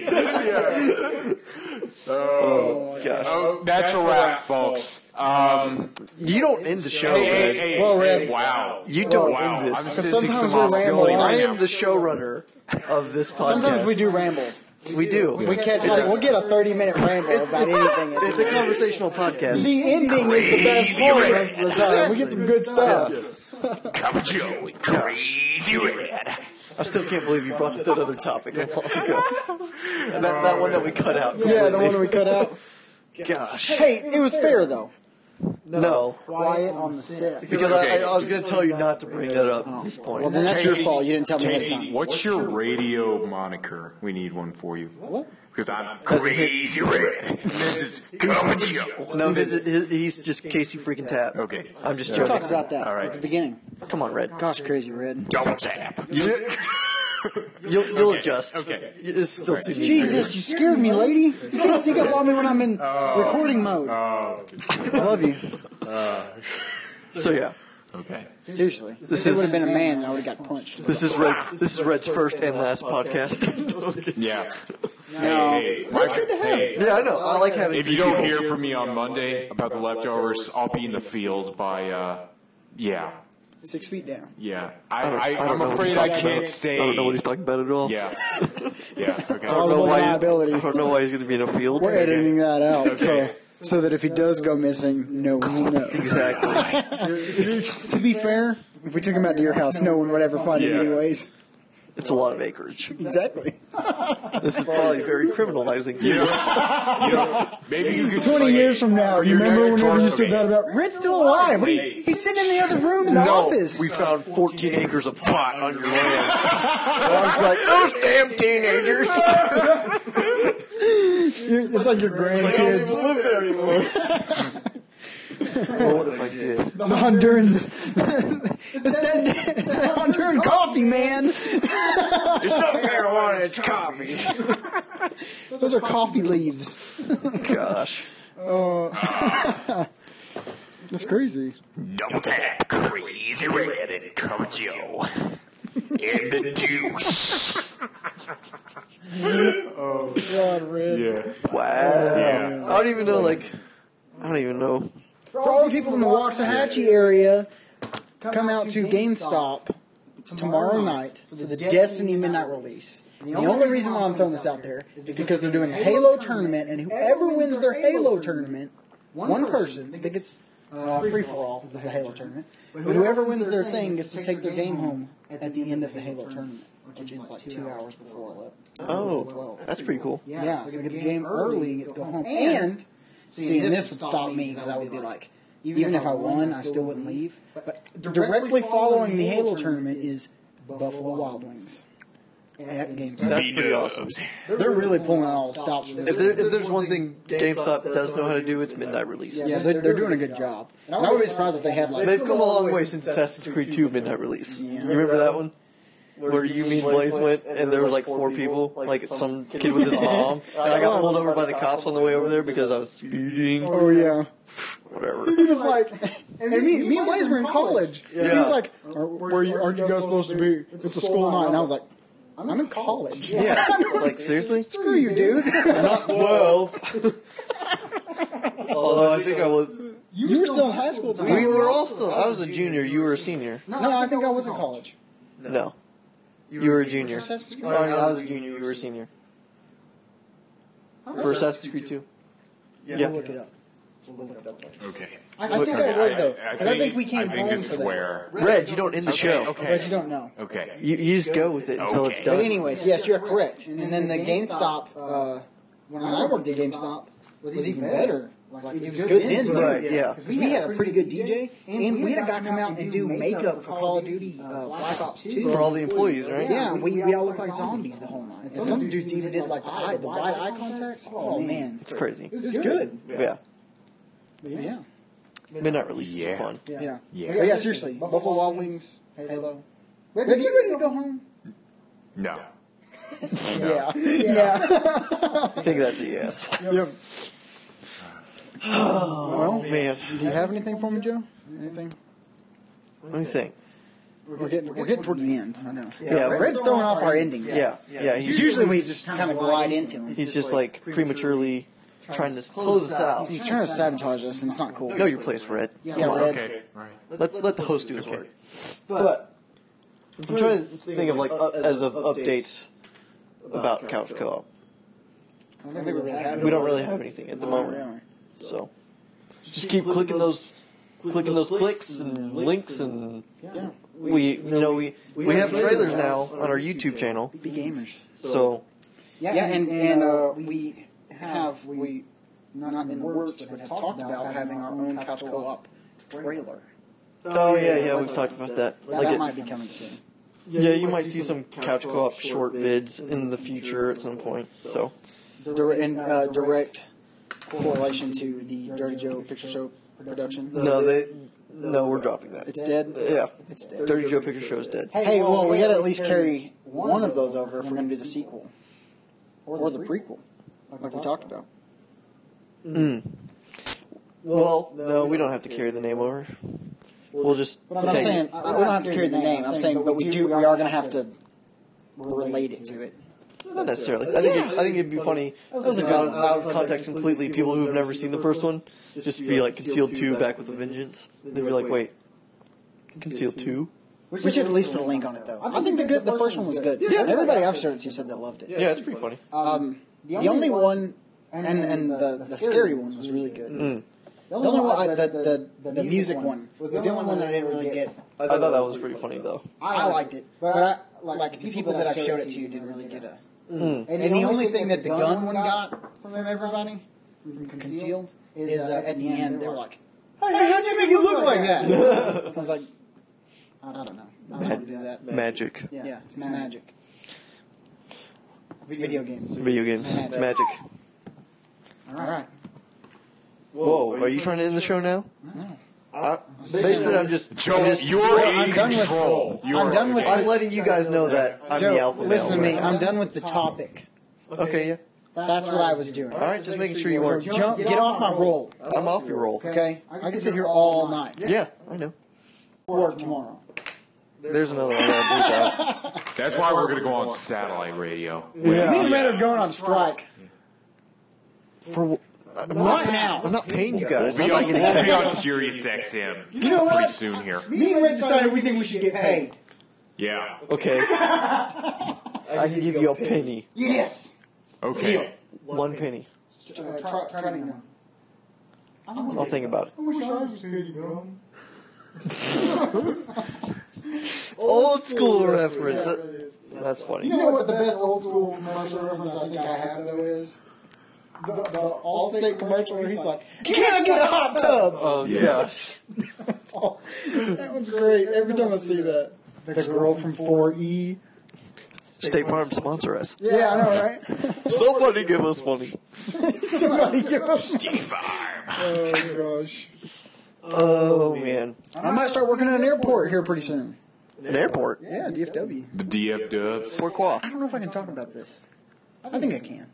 Speaker 1: Oh gosh.
Speaker 3: That's a wrap, folks.
Speaker 1: You don't end the show,
Speaker 3: Hey, wow.
Speaker 1: You don't
Speaker 3: Wow.
Speaker 1: end this.
Speaker 3: I'm sensing
Speaker 2: Sometimes
Speaker 3: some
Speaker 2: we ramble
Speaker 3: hostility
Speaker 2: on.
Speaker 1: I
Speaker 3: right
Speaker 1: am
Speaker 3: now.
Speaker 1: the showrunner of this podcast.
Speaker 2: Sometimes we do ramble.
Speaker 1: We do.
Speaker 2: We catch we'll get a 30-minute ramble about anything.
Speaker 1: It's a conversational podcast.
Speaker 2: The ending is the best part most of the time. We get some good stuff.
Speaker 3: Come Joey, crazy red.
Speaker 1: I still can't believe you brought that other topic a while ago. And that one that we cut out.
Speaker 2: Yeah, the one that we cut out.
Speaker 1: Gosh.
Speaker 2: Hey, it was fair, though.
Speaker 1: No.
Speaker 2: Quiet on the set.
Speaker 1: Because I was going to tell you not to bring that up at this point.
Speaker 2: Well, then that's your fault. You didn't tell me next time.
Speaker 3: What's your radio moniker? We need one for you.
Speaker 2: What?
Speaker 3: Because I'm crazy red. This is Come Joe.
Speaker 1: No, he's just Casey freaking Tap.
Speaker 3: Okay.
Speaker 1: I'm just
Speaker 2: We
Speaker 1: joking.
Speaker 2: talked about that
Speaker 3: All right.
Speaker 2: at the beginning.
Speaker 1: Come on, Red.
Speaker 2: Gosh, crazy red.
Speaker 3: Double tap.
Speaker 1: You'll adjust.
Speaker 3: Okay.
Speaker 1: It's still too new.
Speaker 2: Jesus, you scared me, lady. You can't sneak up on me when I'm in recording mode. I love you.
Speaker 1: So yeah.
Speaker 3: Okay.
Speaker 2: Seriously.
Speaker 1: This
Speaker 2: If it
Speaker 1: is-
Speaker 2: would have been a man, I would have got punched.
Speaker 1: This is Red's first and last podcast.
Speaker 3: Yeah.
Speaker 2: No.
Speaker 3: Hey, it's good to have.
Speaker 1: Yeah, I know. I like having.
Speaker 3: If you don't hear from me on Monday about the leftovers, I'll be in the field by,
Speaker 2: 6 feet down.
Speaker 3: yeah.
Speaker 1: I don't
Speaker 3: I'm
Speaker 1: know what he's
Speaker 3: afraid I
Speaker 1: talking
Speaker 3: can't
Speaker 1: about.
Speaker 3: say.
Speaker 1: I don't know what he's talking about at all.
Speaker 3: Yeah. Yeah. Okay.
Speaker 1: I don't know why. I
Speaker 2: Liability.
Speaker 1: don't know why he's going to be in a field.
Speaker 2: We're editing that out,
Speaker 3: Okay.
Speaker 2: so that if he does go missing, no one will know.
Speaker 1: Exactly.
Speaker 2: To be fair, if we took him out to your house, no one would ever find him
Speaker 3: Yeah.
Speaker 2: anyways.
Speaker 1: It's a lot of acreage.
Speaker 2: Exactly.
Speaker 1: This is probably very criminalizing.
Speaker 3: Maybe you could
Speaker 2: 20 years from now, you remember
Speaker 3: next
Speaker 2: whenever you
Speaker 3: drunk
Speaker 2: said that
Speaker 3: debate.
Speaker 2: about Red's still alive? What he's sitting in the other room in the office.
Speaker 1: We found 14 acres of pot on your land. I was like, those damn teenagers.
Speaker 2: It's like your grandkids.
Speaker 1: live there anymore. Well, what if I did?
Speaker 2: The Hondurans. It's that Honduran coffee, man.
Speaker 3: It's not marijuana, it's coffee.
Speaker 2: Those are coffee leaves.
Speaker 1: Gosh.
Speaker 2: That's crazy.
Speaker 3: Double tap, crazy red, and come Joe. In the juice.
Speaker 2: God, Red.
Speaker 3: Yeah.
Speaker 1: Wow.
Speaker 3: Yeah.
Speaker 1: I don't even know,
Speaker 2: For all the people in the Waxahachie area, come out to GameStop tomorrow night for the Destiny Midnight release. And the only reason why I'm throwing this out there is because they're doing a Halo tournament, and whoever wins their Halo tournament, one person, I think it's free-for-all is the Halo tournament, but whoever wins their thing gets to take their game home at the end of the Halo tournament, which is like 2 hours before 11.
Speaker 1: Oh, that's pretty cool.
Speaker 2: Yeah, so get the game early and get to go home. And, see, and this would stop me because I would be like, even if I won, I still wouldn't leave. But directly following the Halo tournament is Buffalo Wild Wings at GameStop.
Speaker 1: That's pretty awesome.
Speaker 2: They're really pulling out all the stops for this.
Speaker 1: If there's one thing GameStop does know how to do, it's midnight releases.
Speaker 2: Yeah, they're doing a good job. And I would be surprised if they had like...
Speaker 1: They've come a long way since Assassin's Creed 2 midnight release. You remember that one? Where you, me, and Blaze went, and there was like 4 people, like some kid with his mom, and I got pulled over by the cops on the way over there because I was speeding.
Speaker 2: Oh, yeah.
Speaker 1: Whatever.
Speaker 2: He was like, and me and Blaze were in college.
Speaker 1: Yeah.
Speaker 2: He was like, aren't you guys supposed to be, it's a school night. And I was like, I'm in college.
Speaker 1: Yeah. Like, seriously?
Speaker 2: Screw you, dude.
Speaker 1: I'm not 12. Although I think I was.
Speaker 2: You were still in high school at the time.
Speaker 1: We were all still. I was a junior. You were a senior.
Speaker 2: No, I think I was in college.
Speaker 1: No. You were a junior. No, I was a junior. You were a senior. For Assassin's Creed 2.
Speaker 2: Yeah. We'll look it up.
Speaker 3: Okay.
Speaker 2: I think I was, though. Because I think we came
Speaker 3: I think
Speaker 2: home
Speaker 3: this
Speaker 2: for
Speaker 3: is
Speaker 2: that.
Speaker 3: where.
Speaker 1: Red, you don't end the show.
Speaker 3: Okay.
Speaker 2: But you don't know.
Speaker 3: Okay.
Speaker 1: You just go with it until it's
Speaker 3: Okay.
Speaker 1: done.
Speaker 2: But anyways, yes, you're correct. And then the GameStop, when I worked at GameStop, was even better. Like, it was good then, too.
Speaker 1: Right, yeah.
Speaker 2: Because we had a pretty good DJ, and we had a guy come out and do makeup for Call of Duty Black Ops 2.
Speaker 1: For all the employees, right?
Speaker 2: Yeah, we all looked like zombies the whole night. And some dudes even did like the wide eye contacts. Oh, man.
Speaker 1: It's crazy.
Speaker 2: It was good.
Speaker 1: Yeah.
Speaker 2: Yeah.
Speaker 1: Midnight release is
Speaker 3: Yeah.
Speaker 1: fun.
Speaker 2: Yeah.
Speaker 3: Yeah.
Speaker 2: But yeah, seriously. Buffalo Wild Wings, Halo. Red, are you ready to go home?
Speaker 3: No.
Speaker 2: Yeah. Yeah.
Speaker 1: I think that's a yes.
Speaker 2: Yep.
Speaker 1: Oh, man.
Speaker 2: Do you have anything for me, Joe? Anything?
Speaker 1: Let me think.
Speaker 2: We're getting towards the end. I know.
Speaker 1: Yeah,
Speaker 2: Red's throwing off our endings.
Speaker 1: Yeah.
Speaker 2: Usually we just kind of glide into them.
Speaker 1: He's just like prematurely trying to close us out.
Speaker 2: He's trying to sabotage us, and it's not cool.
Speaker 1: Know your place, Red.
Speaker 2: Yeah,
Speaker 1: Come on.
Speaker 2: Red.
Speaker 3: Okay. Right.
Speaker 1: Let the host do his work. But I'm trying to think of like as of updates about Couch Co-op.
Speaker 2: I don't think we really have
Speaker 1: We don't really have anything at the moment, so just keep clicking those clicks and links, and
Speaker 2: Yeah.
Speaker 1: we have trailers now on our YouTube channel.
Speaker 2: Be gamers.
Speaker 1: So
Speaker 2: Yeah, and we not in the works, but have talked about having our own Couch Co-op trailer.
Speaker 1: we've talked about that.
Speaker 2: That might be coming soon.
Speaker 1: Yeah, you might see some Couch Co-op short vids in the future at some point. So
Speaker 2: Direct correlation to the Dirty Joe Picture Show production.
Speaker 1: no, we're dropping that.
Speaker 2: It's dead?
Speaker 1: Yeah,
Speaker 2: It's dead.
Speaker 1: Dirty Joe Picture Show is dead.
Speaker 2: Hey, well, we got to at least carry one of those over if we're going to do the sequel. Or the prequel, like we talked about.
Speaker 1: Well, no, we don't have to carry the name over. We'll just.
Speaker 2: But I'm not saying we don't have to carry the name. I'm saying, but we are going to have to relate it to it.
Speaker 1: Not necessarily. I think it'd be funny. Out of context completely. People who have never seen the first one just be like Concealed 2 back with a vengeance. They'd be like, wait, Concealed 2?
Speaker 2: We should at least put a link on it, though. I think the first one was good. Yeah. Everybody I've showed it to said they loved it.
Speaker 1: Yeah, it's pretty funny.
Speaker 2: The only one, and the scary one was really good. The only one, the music one was the only one that I didn't really get.
Speaker 1: I thought that was pretty funny though.
Speaker 2: I liked it, but like the people that I've showed it to didn't really get it. And the only thing that the gun one got from everybody, from Concealed, is at the end they were like, "Hey, how'd you make it look like that?" I was like, "I don't know. I don't know how to do that."
Speaker 1: Magic.
Speaker 2: Yeah, it's magic. Video games.
Speaker 1: Video games. Magic.
Speaker 2: All right.
Speaker 1: Whoa, are you trying to end the show now?
Speaker 2: No.
Speaker 1: Basically, I'm just.
Speaker 3: Joe, you're in control.
Speaker 2: I'm done with.
Speaker 1: I'm letting you guys know that I'm
Speaker 2: Joe,
Speaker 1: the alpha male.
Speaker 2: listen to me. I'm done with the topic.
Speaker 1: Okay, yeah.
Speaker 2: That's what I was doing.
Speaker 1: All right, just making sure you
Speaker 2: So
Speaker 1: weren't.
Speaker 2: get off my roll.
Speaker 1: I'm off your roll.
Speaker 2: Okay? I can sit here all night.
Speaker 1: Yeah, I know.
Speaker 2: Work tomorrow.
Speaker 1: There's another one I gotta bleep
Speaker 3: That's why we're going to go on satellite radio.
Speaker 1: out.
Speaker 2: Me and
Speaker 1: Yeah.
Speaker 2: Red are going on strike.
Speaker 1: I'm
Speaker 2: Right
Speaker 1: not,
Speaker 2: now.
Speaker 1: I'm not paying you guys. I'm
Speaker 3: We'll
Speaker 1: not
Speaker 3: be
Speaker 1: getting paid.
Speaker 3: on Sirius XM
Speaker 2: You know
Speaker 3: pretty
Speaker 2: what?
Speaker 3: soon here.
Speaker 2: Me and Red decided we think we should get paid.
Speaker 3: Yeah.
Speaker 1: Okay. I can give you a penny.
Speaker 2: Yes.
Speaker 3: Okay.
Speaker 1: 1 penny.
Speaker 2: Try to go.
Speaker 1: I'll think about it.
Speaker 2: I wish I was paid to go.
Speaker 1: Old school reference. That's funny.
Speaker 2: You know what the best old school commercial reference I think I have though is? The Allstate commercial where he's like, "Can I get a hot tub?"
Speaker 1: Oh, yeah.
Speaker 2: That's all. That one's great. Every time I see that. The girl from 4E.
Speaker 1: State Farm sponsor us.
Speaker 2: Yeah, I know, right?
Speaker 1: Somebody give us money.
Speaker 2: Somebody give us.
Speaker 3: State Farm.
Speaker 2: Oh gosh.
Speaker 1: Oh, man.
Speaker 2: I might start working at an airport here pretty soon.
Speaker 1: An airport.
Speaker 2: Yeah, DFW.
Speaker 3: The DF Dubs.
Speaker 1: Pourquoi?
Speaker 2: I don't know if I can talk about this. I think I can.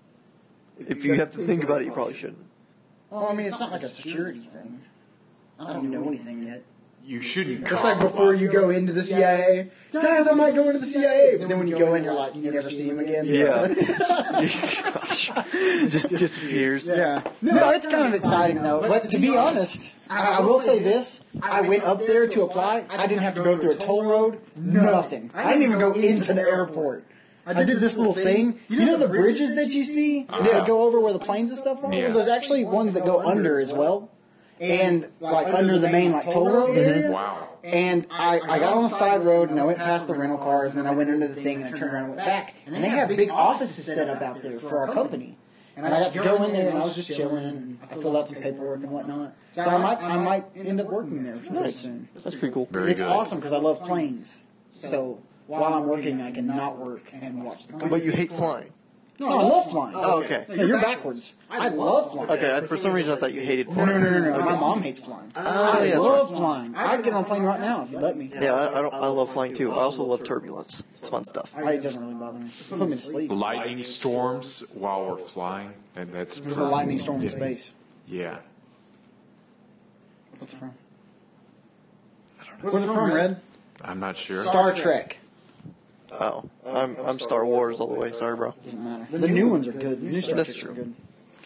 Speaker 1: If you have to think about it, you probably shouldn't.
Speaker 2: Well, I mean, it's not like a security thing. I don't know anything yet.
Speaker 3: You shouldn't.
Speaker 2: It's like before you go into the CIA. Guys, I might go into the CIA. But then when you go in, you're like, you never see him again.
Speaker 1: Yeah. Gosh. Just disappears.
Speaker 2: Yeah. No, it's kind of exciting, though. But to be honest, I will say this. I went up there to apply. I didn't have to go through a toll road. Nothing. I didn't even go into the airport. I did this little thing. You know the bridges that you see that go over where the planes and stuff are?
Speaker 3: Yeah.
Speaker 2: Well, there's actually ones that go under as well. And like under the main like toll road area.
Speaker 3: Wow.
Speaker 2: And I got on the side road and I went past the rental cars and then I went into the thing and I turned around and went back. And they have big offices set up out there for our company. And I got to go in there and I was just chilling and I filled out some paperwork and whatnot. So I might end up working there pretty soon.
Speaker 1: That's pretty cool.
Speaker 3: Very
Speaker 2: It's
Speaker 3: good.
Speaker 2: awesome because I love planes. So while I'm working, I can not work and watch the planes.
Speaker 1: But you hate flying.
Speaker 2: No, I love flying.
Speaker 1: Oh, okay.
Speaker 2: No, you're backwards. I love flying.
Speaker 1: Okay, for some reason I thought you hated
Speaker 2: No,
Speaker 1: flying.
Speaker 2: no. My mom hates flying. I
Speaker 1: yeah,
Speaker 2: love flying. I'd get on a plane right now if you let me.
Speaker 1: Yeah, I love flying too. I also love turbulence. It's fun stuff.
Speaker 2: It doesn't really bother me. Put me to sleep.
Speaker 3: Lightning storms while we're flying, and that's.
Speaker 2: There's a lightning storm in space.
Speaker 3: Yeah.
Speaker 2: What's it from? What's it from, Red?
Speaker 3: I'm not sure.
Speaker 2: Star Trek.
Speaker 1: Oh, I'm Star Wars all the way. Sorry, bro.
Speaker 2: Doesn't matter. The new ones are good. The new Star
Speaker 1: That's
Speaker 2: Treks
Speaker 1: true.
Speaker 2: are good.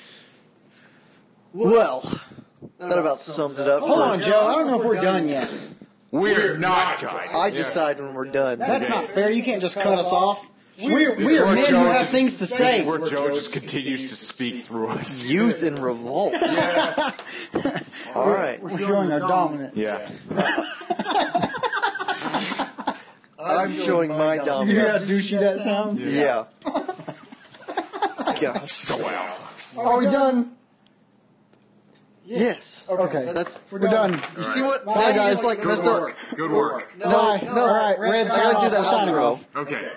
Speaker 1: Well, that about sums it up.
Speaker 2: Hold on, Joe. I don't know if we're done yet.
Speaker 3: We're not done.
Speaker 1: I decide when we're done.
Speaker 2: That's not fair. You can't just cut us off. We are
Speaker 3: where
Speaker 2: men
Speaker 3: Joe
Speaker 2: who have
Speaker 3: just-
Speaker 2: things to say.
Speaker 3: Where Joe just continues to speak through us.
Speaker 1: Youth in revolt. All right.
Speaker 2: We're showing our dominance.
Speaker 3: Yeah.
Speaker 1: I'm showing my
Speaker 2: You hear how
Speaker 1: dominance.
Speaker 2: douchey that sounds?
Speaker 1: Yeah. Gosh.
Speaker 3: So alpha.
Speaker 2: Are we done?
Speaker 1: Yes.
Speaker 2: Okay.
Speaker 1: That's.
Speaker 2: We're done.
Speaker 1: You see what?
Speaker 2: Bye,
Speaker 1: Now you
Speaker 2: guys.
Speaker 1: just like messed up.
Speaker 3: Good work.
Speaker 2: Bye. All right. Red,
Speaker 1: I
Speaker 2: sign
Speaker 1: gotta do
Speaker 2: off.
Speaker 1: the
Speaker 2: We're signing
Speaker 1: outro.
Speaker 2: off.
Speaker 3: Okay.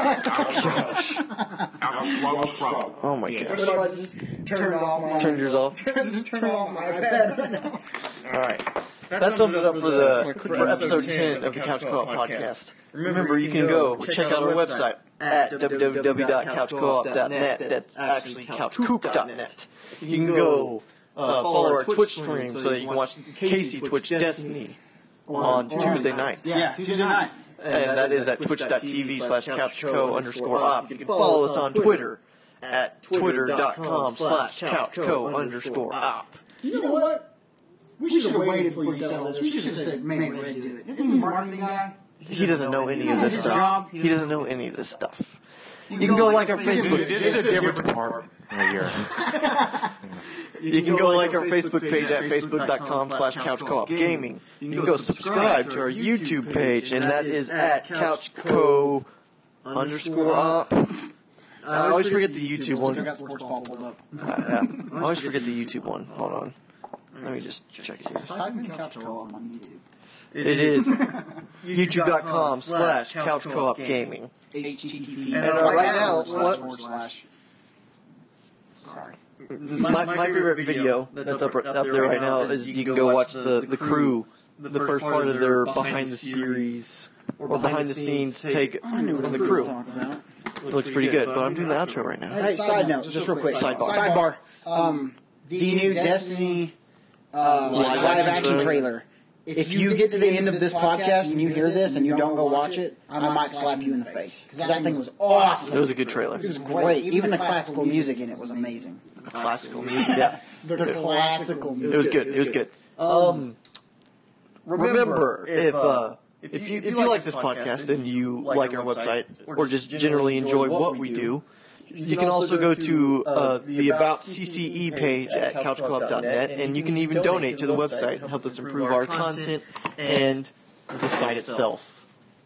Speaker 3: Outro.
Speaker 1: Oh my
Speaker 3: Yeah.
Speaker 1: gosh.
Speaker 2: I just turn it off?
Speaker 1: Turned yours off.
Speaker 2: Just turn off my iPad right now.
Speaker 1: All right. That sums it up for episode 10 of the Couch Co-op podcast. Remember, you can go check out our website at www.couchcoop.net. That's actually couchcoop.net. You can go follow our Twitch stream so that you can watch Casey Twitch Destiny on Tuesday night.
Speaker 2: Yeah, Tuesday night.
Speaker 1: And that is at twitch.tv/couchco_op. You can follow us on Twitter at twitter.com/couchco_op.
Speaker 2: You know what? We should have waited before you settled this. We should have said, maybe Red do it. Isn't he a marketing guy?
Speaker 1: He doesn't know any of this
Speaker 2: His
Speaker 1: stuff.
Speaker 2: job.
Speaker 1: He doesn't know any of this stuff. You can go like our Facebook.
Speaker 3: This is a different department right here.
Speaker 1: You can go like our Facebook page at facebook.com/couchcoopgaming. You can go subscribe to our YouTube page, and that is at couchco_op. I always forget the YouTube one.
Speaker 2: Still got Sports Ball pulled up.
Speaker 1: I always forget the YouTube one. Hold on. Let me just check here.
Speaker 2: Just type in Couch Co-op on YouTube.
Speaker 1: It is youtube.com/couchcoopgaming.
Speaker 2: HTTP.
Speaker 1: And right now,
Speaker 2: // Sorry.
Speaker 1: my favorite video that's up there right now is you can go watch the crew, the first part of their behind the series or behind the scenes take
Speaker 2: I knew what I
Speaker 1: of
Speaker 2: was
Speaker 1: the
Speaker 2: going
Speaker 1: crew.
Speaker 2: to talk about.
Speaker 1: It looks pretty good, but I'm doing the outro right now.
Speaker 2: Hey, side note, just real quick.
Speaker 1: Sidebar.
Speaker 2: The new Destiny live action trailer. If you get to the end of this podcast and you hear this and you don't go watch it, I might slap you in the face. Because that thing was awesome.
Speaker 1: It was a good trailer.
Speaker 2: It was great. Even the classical music in it was amazing.
Speaker 1: Classical music, yeah.
Speaker 2: The classical music.
Speaker 1: It was good. It was good. Remember, if you like this podcast and you like our website or just generally enjoy what we do, you can also go to the About CCE page at couchcoop.net, and you can even donate to the website and help us improve our content and the site itself.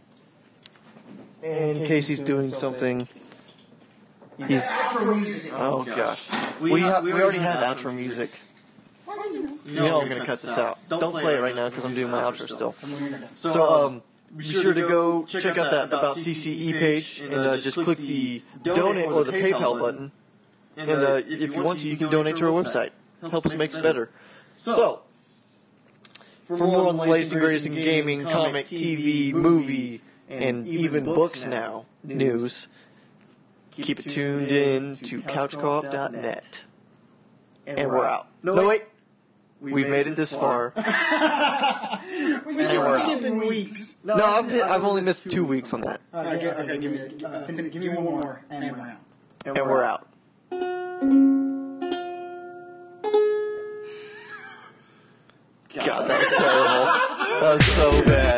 Speaker 1: And Casey's doing something. He's oh gosh, we already have outro music. You know I'm gonna cut this out. Don't play it right now because I'm doing my outro still. So be sure to go check out that About CCE page and just click the donate or the PayPal button. And if you want to, you can donate to our website. Help us make us better. So, for more on the latest and greatest in gaming, comic, TV, movie, and even books now, news, keep it tuned in to couchcoop.net. And we're out. No, wait. We've made it this far.
Speaker 2: We've been skipping weeks.
Speaker 1: No, I've only missed 2 weeks on that.
Speaker 2: Okay, give me one more, and we're out.
Speaker 1: And we're out. God, that was terrible. That was so bad.